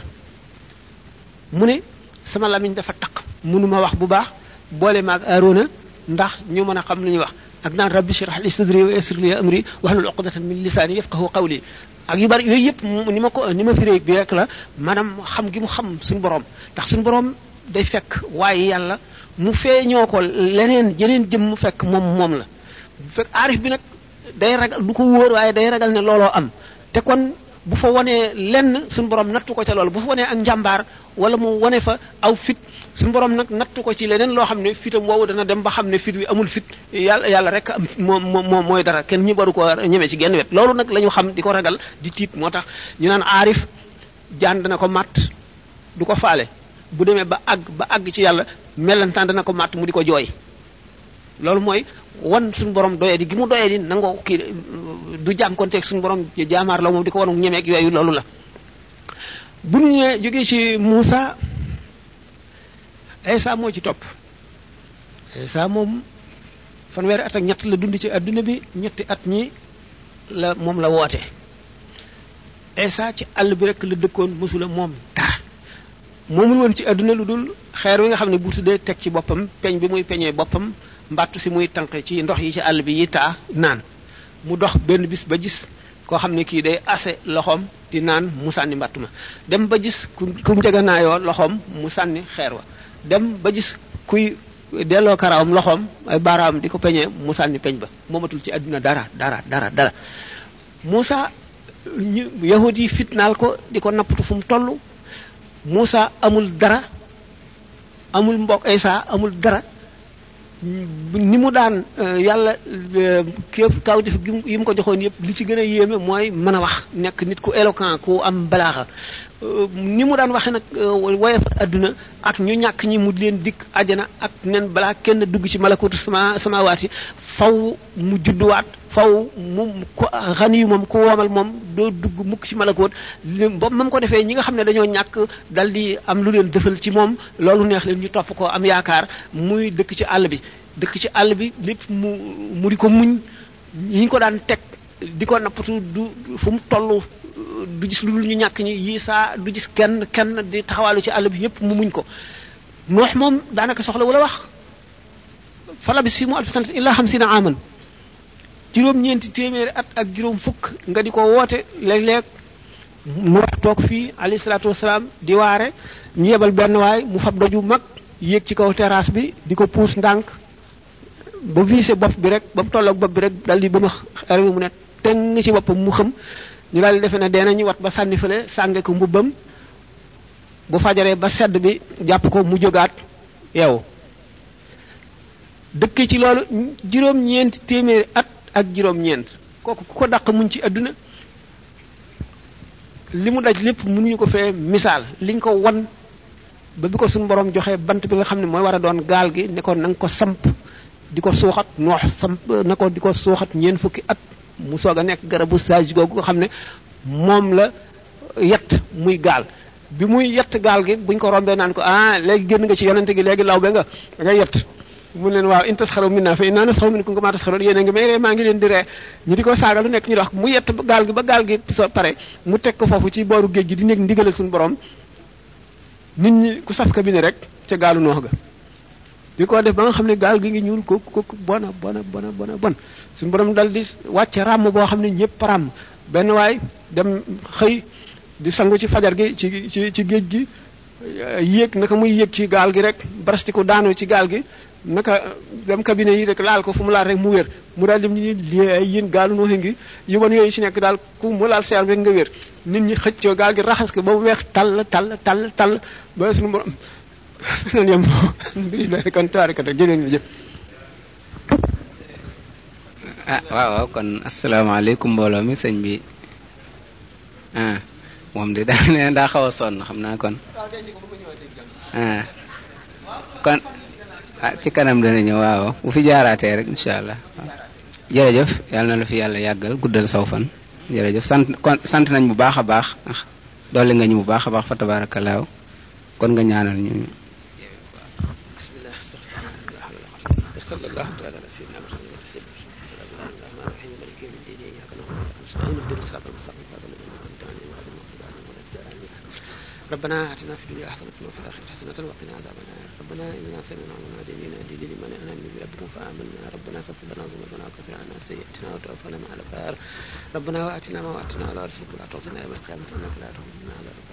mu ne sama lamiñ dafa taq mënuma wax bu baax boole maag Aarona ndax ñu mën a xam lu ñuy wax ak naan rabbi shrah li sadri wa yassir li amri wahlul uqdatan min lisani yafqahu qawli ak yu bari yooyu yëpp ni ma firee bi rek la maanaam xam gi mu xam suñu borom ndax suñu borom day fekk waaye yàlla mu feeñoo ko leneen jeneen jëm mu fekk moom la bu fekk aarif bi nag day ragal du ko wóor waaye day ragal ne looloo am te kon bu fa wanee lenn suñu borom nattu ko ca loolu bu fa wanee ak njàmbaar wala mu wane fa aw fit suñu borom nag nattu ko ci leneen loo xam ne fitam woowu dana dem ba xam ne fit wi amul fit yàlla rek am moom mooy dara kenn ñi baru ko ñeme ci genn wet loolu nag la ñu xam di ko ragal di tiit moo tax ñu naan aarif jaan dana ko matt du ko faale bu demee ba àgg ci yàlla melantaan dana ko matt mu di ko jooy loolu mooy wan suñu borom doye di gi mu doye di nangoo kii du jànkonteeg suñu borom jaamaar la moom di ko wanu ñemeeg yooyu loolu la bu ñu ñëwee jógee ci Muusa Isa moo ci topp Isa moom fanweeri at ak ñett la dund ci adduna bi ñetti at ñi la moom la woote Isa ci àll bi rek la dëkkoon mësula moom dara moomul woon ci adduna lu dul xeer wi nga xam ne bu tuddee teg ci boppam peñ bi muy peñee boppam mbattu si muy tànq ci ndox yi ci àll bi yi taa naan mu dox benn bis ba gis koo xam ne kii day ase loxoom di naan mu sànni mbattu ma dem ba gis ku njeganaayoo loxoom mu sànni xeer wa dem ba gis kuy delloo karawam loxoom ay baaraam di ko peñee mu sànni peñ ba moomatul ci àdduna dara Muusa yahudi yi fitnaal ko di ko nappatu fu mu toll Muusa amul dara amul mbokk Isa amul dara ni mu daan yàlla képp kawtif yi mu ko joxoon yëpp li ci gën a yéeme mooy mën a wax nekk nit ku éloquent ku am balaaxa ni mu daan waxe nag woye fa adduna ak ñu ñàkk ñi mu leen dikk àjjana ak nen balaa kenn dugg ci malakutu samawaat yi faw mu judduwaat faw mu ko xani yu moom ku woomal moom doo dugg mukk ci malakut ba mam ko defee ñi nga xam ne dañoo ñàkk dal di am lu leen defal ci moom loolu neex leen ñu topp ko am yaakaar muy dëkk ci àll bi lépp mu di ko muñ yi ñu ko daan teg di ko nappatu du fu mu toll du gis lu dul ñu ñàkk ñi yi saa du gis kenn di taxawaalu ci àll bi yépp mu muñ ko noox moom daanaka soxla wala wax fala bis fi mu alf sanat illa 50 aman juróom-ñeenti téeméeri at ak juróom fukk nga di ko woote léeg-léeg mu wax toog fii alayhi salaatu wasalaam di waare ñu yebal benn waay mu fab doju mag yéeg ci kaw terrasse bi di ko puus ndànk ba visé bopp bi rek ba mu tolloog bopp bi rek dal di ba ma xer mu ne teng ci boppam mu xëm ñu daal di defe ne dee ñu wat ba sànni fële sànge ko mbubbam bu fajaree ba sedd bi jàpp ko mu jógaat yow dëkk ci loolu juróom-ñeenti téeméeri at ak juróom-ñeent kooku ku ko dàq muñ ci àdduna li mu daj lépp mënuñu ko fee misaal liñ ko wan ba bi ko suñu borom joxee bant bi nga xam ne mooy war a doon gaal gi ne ko na nga ko samp di ko suuxat noox samp na ko di ko suuxat ñeent fukki at mu soog a nekk garabu sage googu nga xam ne moom la yett muy gaal bi muy yett gaal gi buñ ko rombee naan ko léegi génn nga ci yonente gi léegi lawbe nga da ngay yett mu leen waaw in tasxaru minna fa inna nasxaru minkum kama tasxarun yéen a ngi may ree maa ngi leen di ree ñu di ko saaga lu nekk ñu wax mu yett gaal gi ba gaal gi so pare mu teg ko foofu ci booru géej gi di nekk ndigalal suñu borom nit ñi ku saf ka bi ne rek ca gaalu noox ga di ko def ba nga xam ne gaal gi ngi ñuul ko bona suñu borom dal di wàcce ràmm boo xam ne ñëpp ràmm benn waay dem xëy di sangu ci fajar gi ci géej gi yéeg naka muy yéeg ci gaal gi rek barastiku daanu ci gaal gi naka dem cabinet yi rek laal ko fu mu laal rek mu wér mu daal dem ñi yéen gaalu noo ngi yu bon yooyu ci nekk daal ku mu laal seer rek nga wér nit ñi xëccoo gaal gi raxas ko ba mu weex tall ba suñu borom sunan yam bi kon taarikata jëleen ñu jëf waaw kon asalaamaaleykum mbooloo mi sëñ bi moom de daa ne daa xaw a sonn xam naa kon kon ci kanam dana ñëw waaw bu fi jaaraatee rek incha allah jërëjëf yàlla na la fi yàlla yàggal guddal saw fan jërëjëf sant nañ bu baax a baax dolli nga ñu bu baax a baax fa tabaarakallaahu kon nga ñaanal ñu ربنا آتنا في الدنيا حسنة وفي الآخرة حسنة وقنا عذاب النار ربنا إننا سمعنا مناديا ينادي لمن آمن بربكم فآمنا ربنا فاغفر لنا ذنوبنا وكفر عنا سيئاتنا وتوفنا مع الأبرار ربنا وآتنا ما وعدتنا على رسلك ولا تعصنا يوم القيامة إنك لا تخلفنا على ربك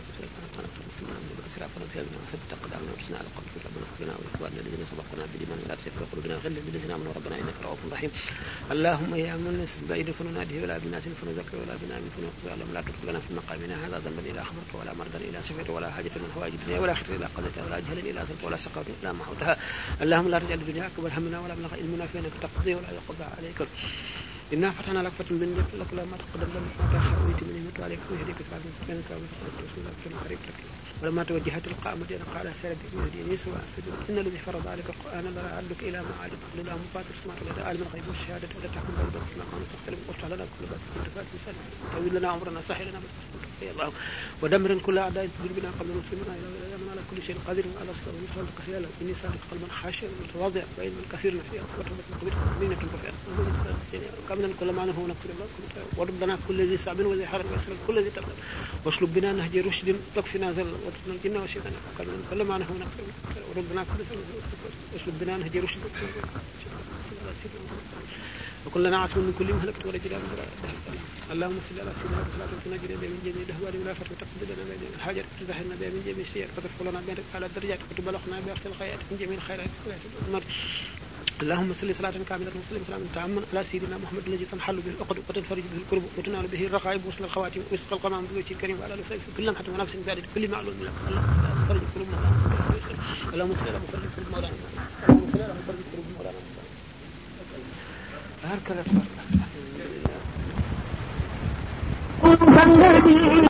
وثبت أقدامنا وارسلنا على قلبك ربنا اغفر لنا وإخواننا الذين سبقونا بالإيمان ولا تجعل في قلوبنا غلا للذين آمنوا ربنا إنك رؤوف رحيم اللهم يا من ليس بعيد فنناديه ولا بناس فنذكر ولا بنام فنقضي اللهم لا تدخل لنا في مقامنا هذا ذنبا إلى أخبرته ولا مرضا إلى شفيت ولا حاجة من حوائج الدنيا ولا خير إلى قضيتها ولا جهل إلى أسرت ولا شقاوة إلى محوتها اللهم لا تجعل الدنيا أكبر همنا ولا مبلغ علمنا فإنك تقضي ولا يقضى عليك إنا فتحنا لك فتح من لك لا ما تقدم لنا ما تأخر ويتم نعمته عليك ويهديك صراطا مستقيما كما رسول الله في الطريق لك ولما توجه تلقاء مدينة قال سير بيدي سواء السجود إن الذي فرض عليك القرآن لا يعلك إلى معالم لله مفاتر سماء الأداء عالم الغيب والشهادة ولا تحكم بين البر ما كانوا تختلف وافتح لنا كل باب كنت فات مثال طويل لنا عمرنا سهل لنا يا الله ودمر كل أعداء تدير بنا قبل المسلمين إلى من على كل شيء قادر وعلى صراط مستقيم خيالا إني صادق قلبا خاشعا متواضعا بين من كثير في وتمت مقبل مؤمنة وفئة كاملا كل معنى هو نقول الله ورد لنا كل ذي صعب وذي حرج ويسر كل ذي تقدم واسلك بنا نهج رشد تكفينا زل وتقنا الجن والشيطان كاملا كل معنى هو نقول ورد لنا كل واسلك بنا نهج رشد وكلنا عاصم من كل مهلكة ولا جلال اللهم صل على سيدنا وصلاة تنجينا بها من جميع الأهوال ولا فتح وتقبل لنا بها الحاجات وتزهرنا بها من جميع السيئات وتدخل لنا بها على الدرجات وتبلغنا بها أحسن الخيرات من جميع الخيرات اللهم صل صلاة كاملة وسلم سلاما تاما على سيدنا محمد الذي تنحل به العقد وتنفرج به الكرب وتنال به الرخائب وصل الخواتم ويسقى القمام بوجه الكريم وعلى اله وصحبه كل لمحة ونفس ذلك كل معلوم لك اللهم فرج كرب مولانا اللهم صل على مفرج كرب مولانا اللهم صل على مفرج كرب مولانا هكذا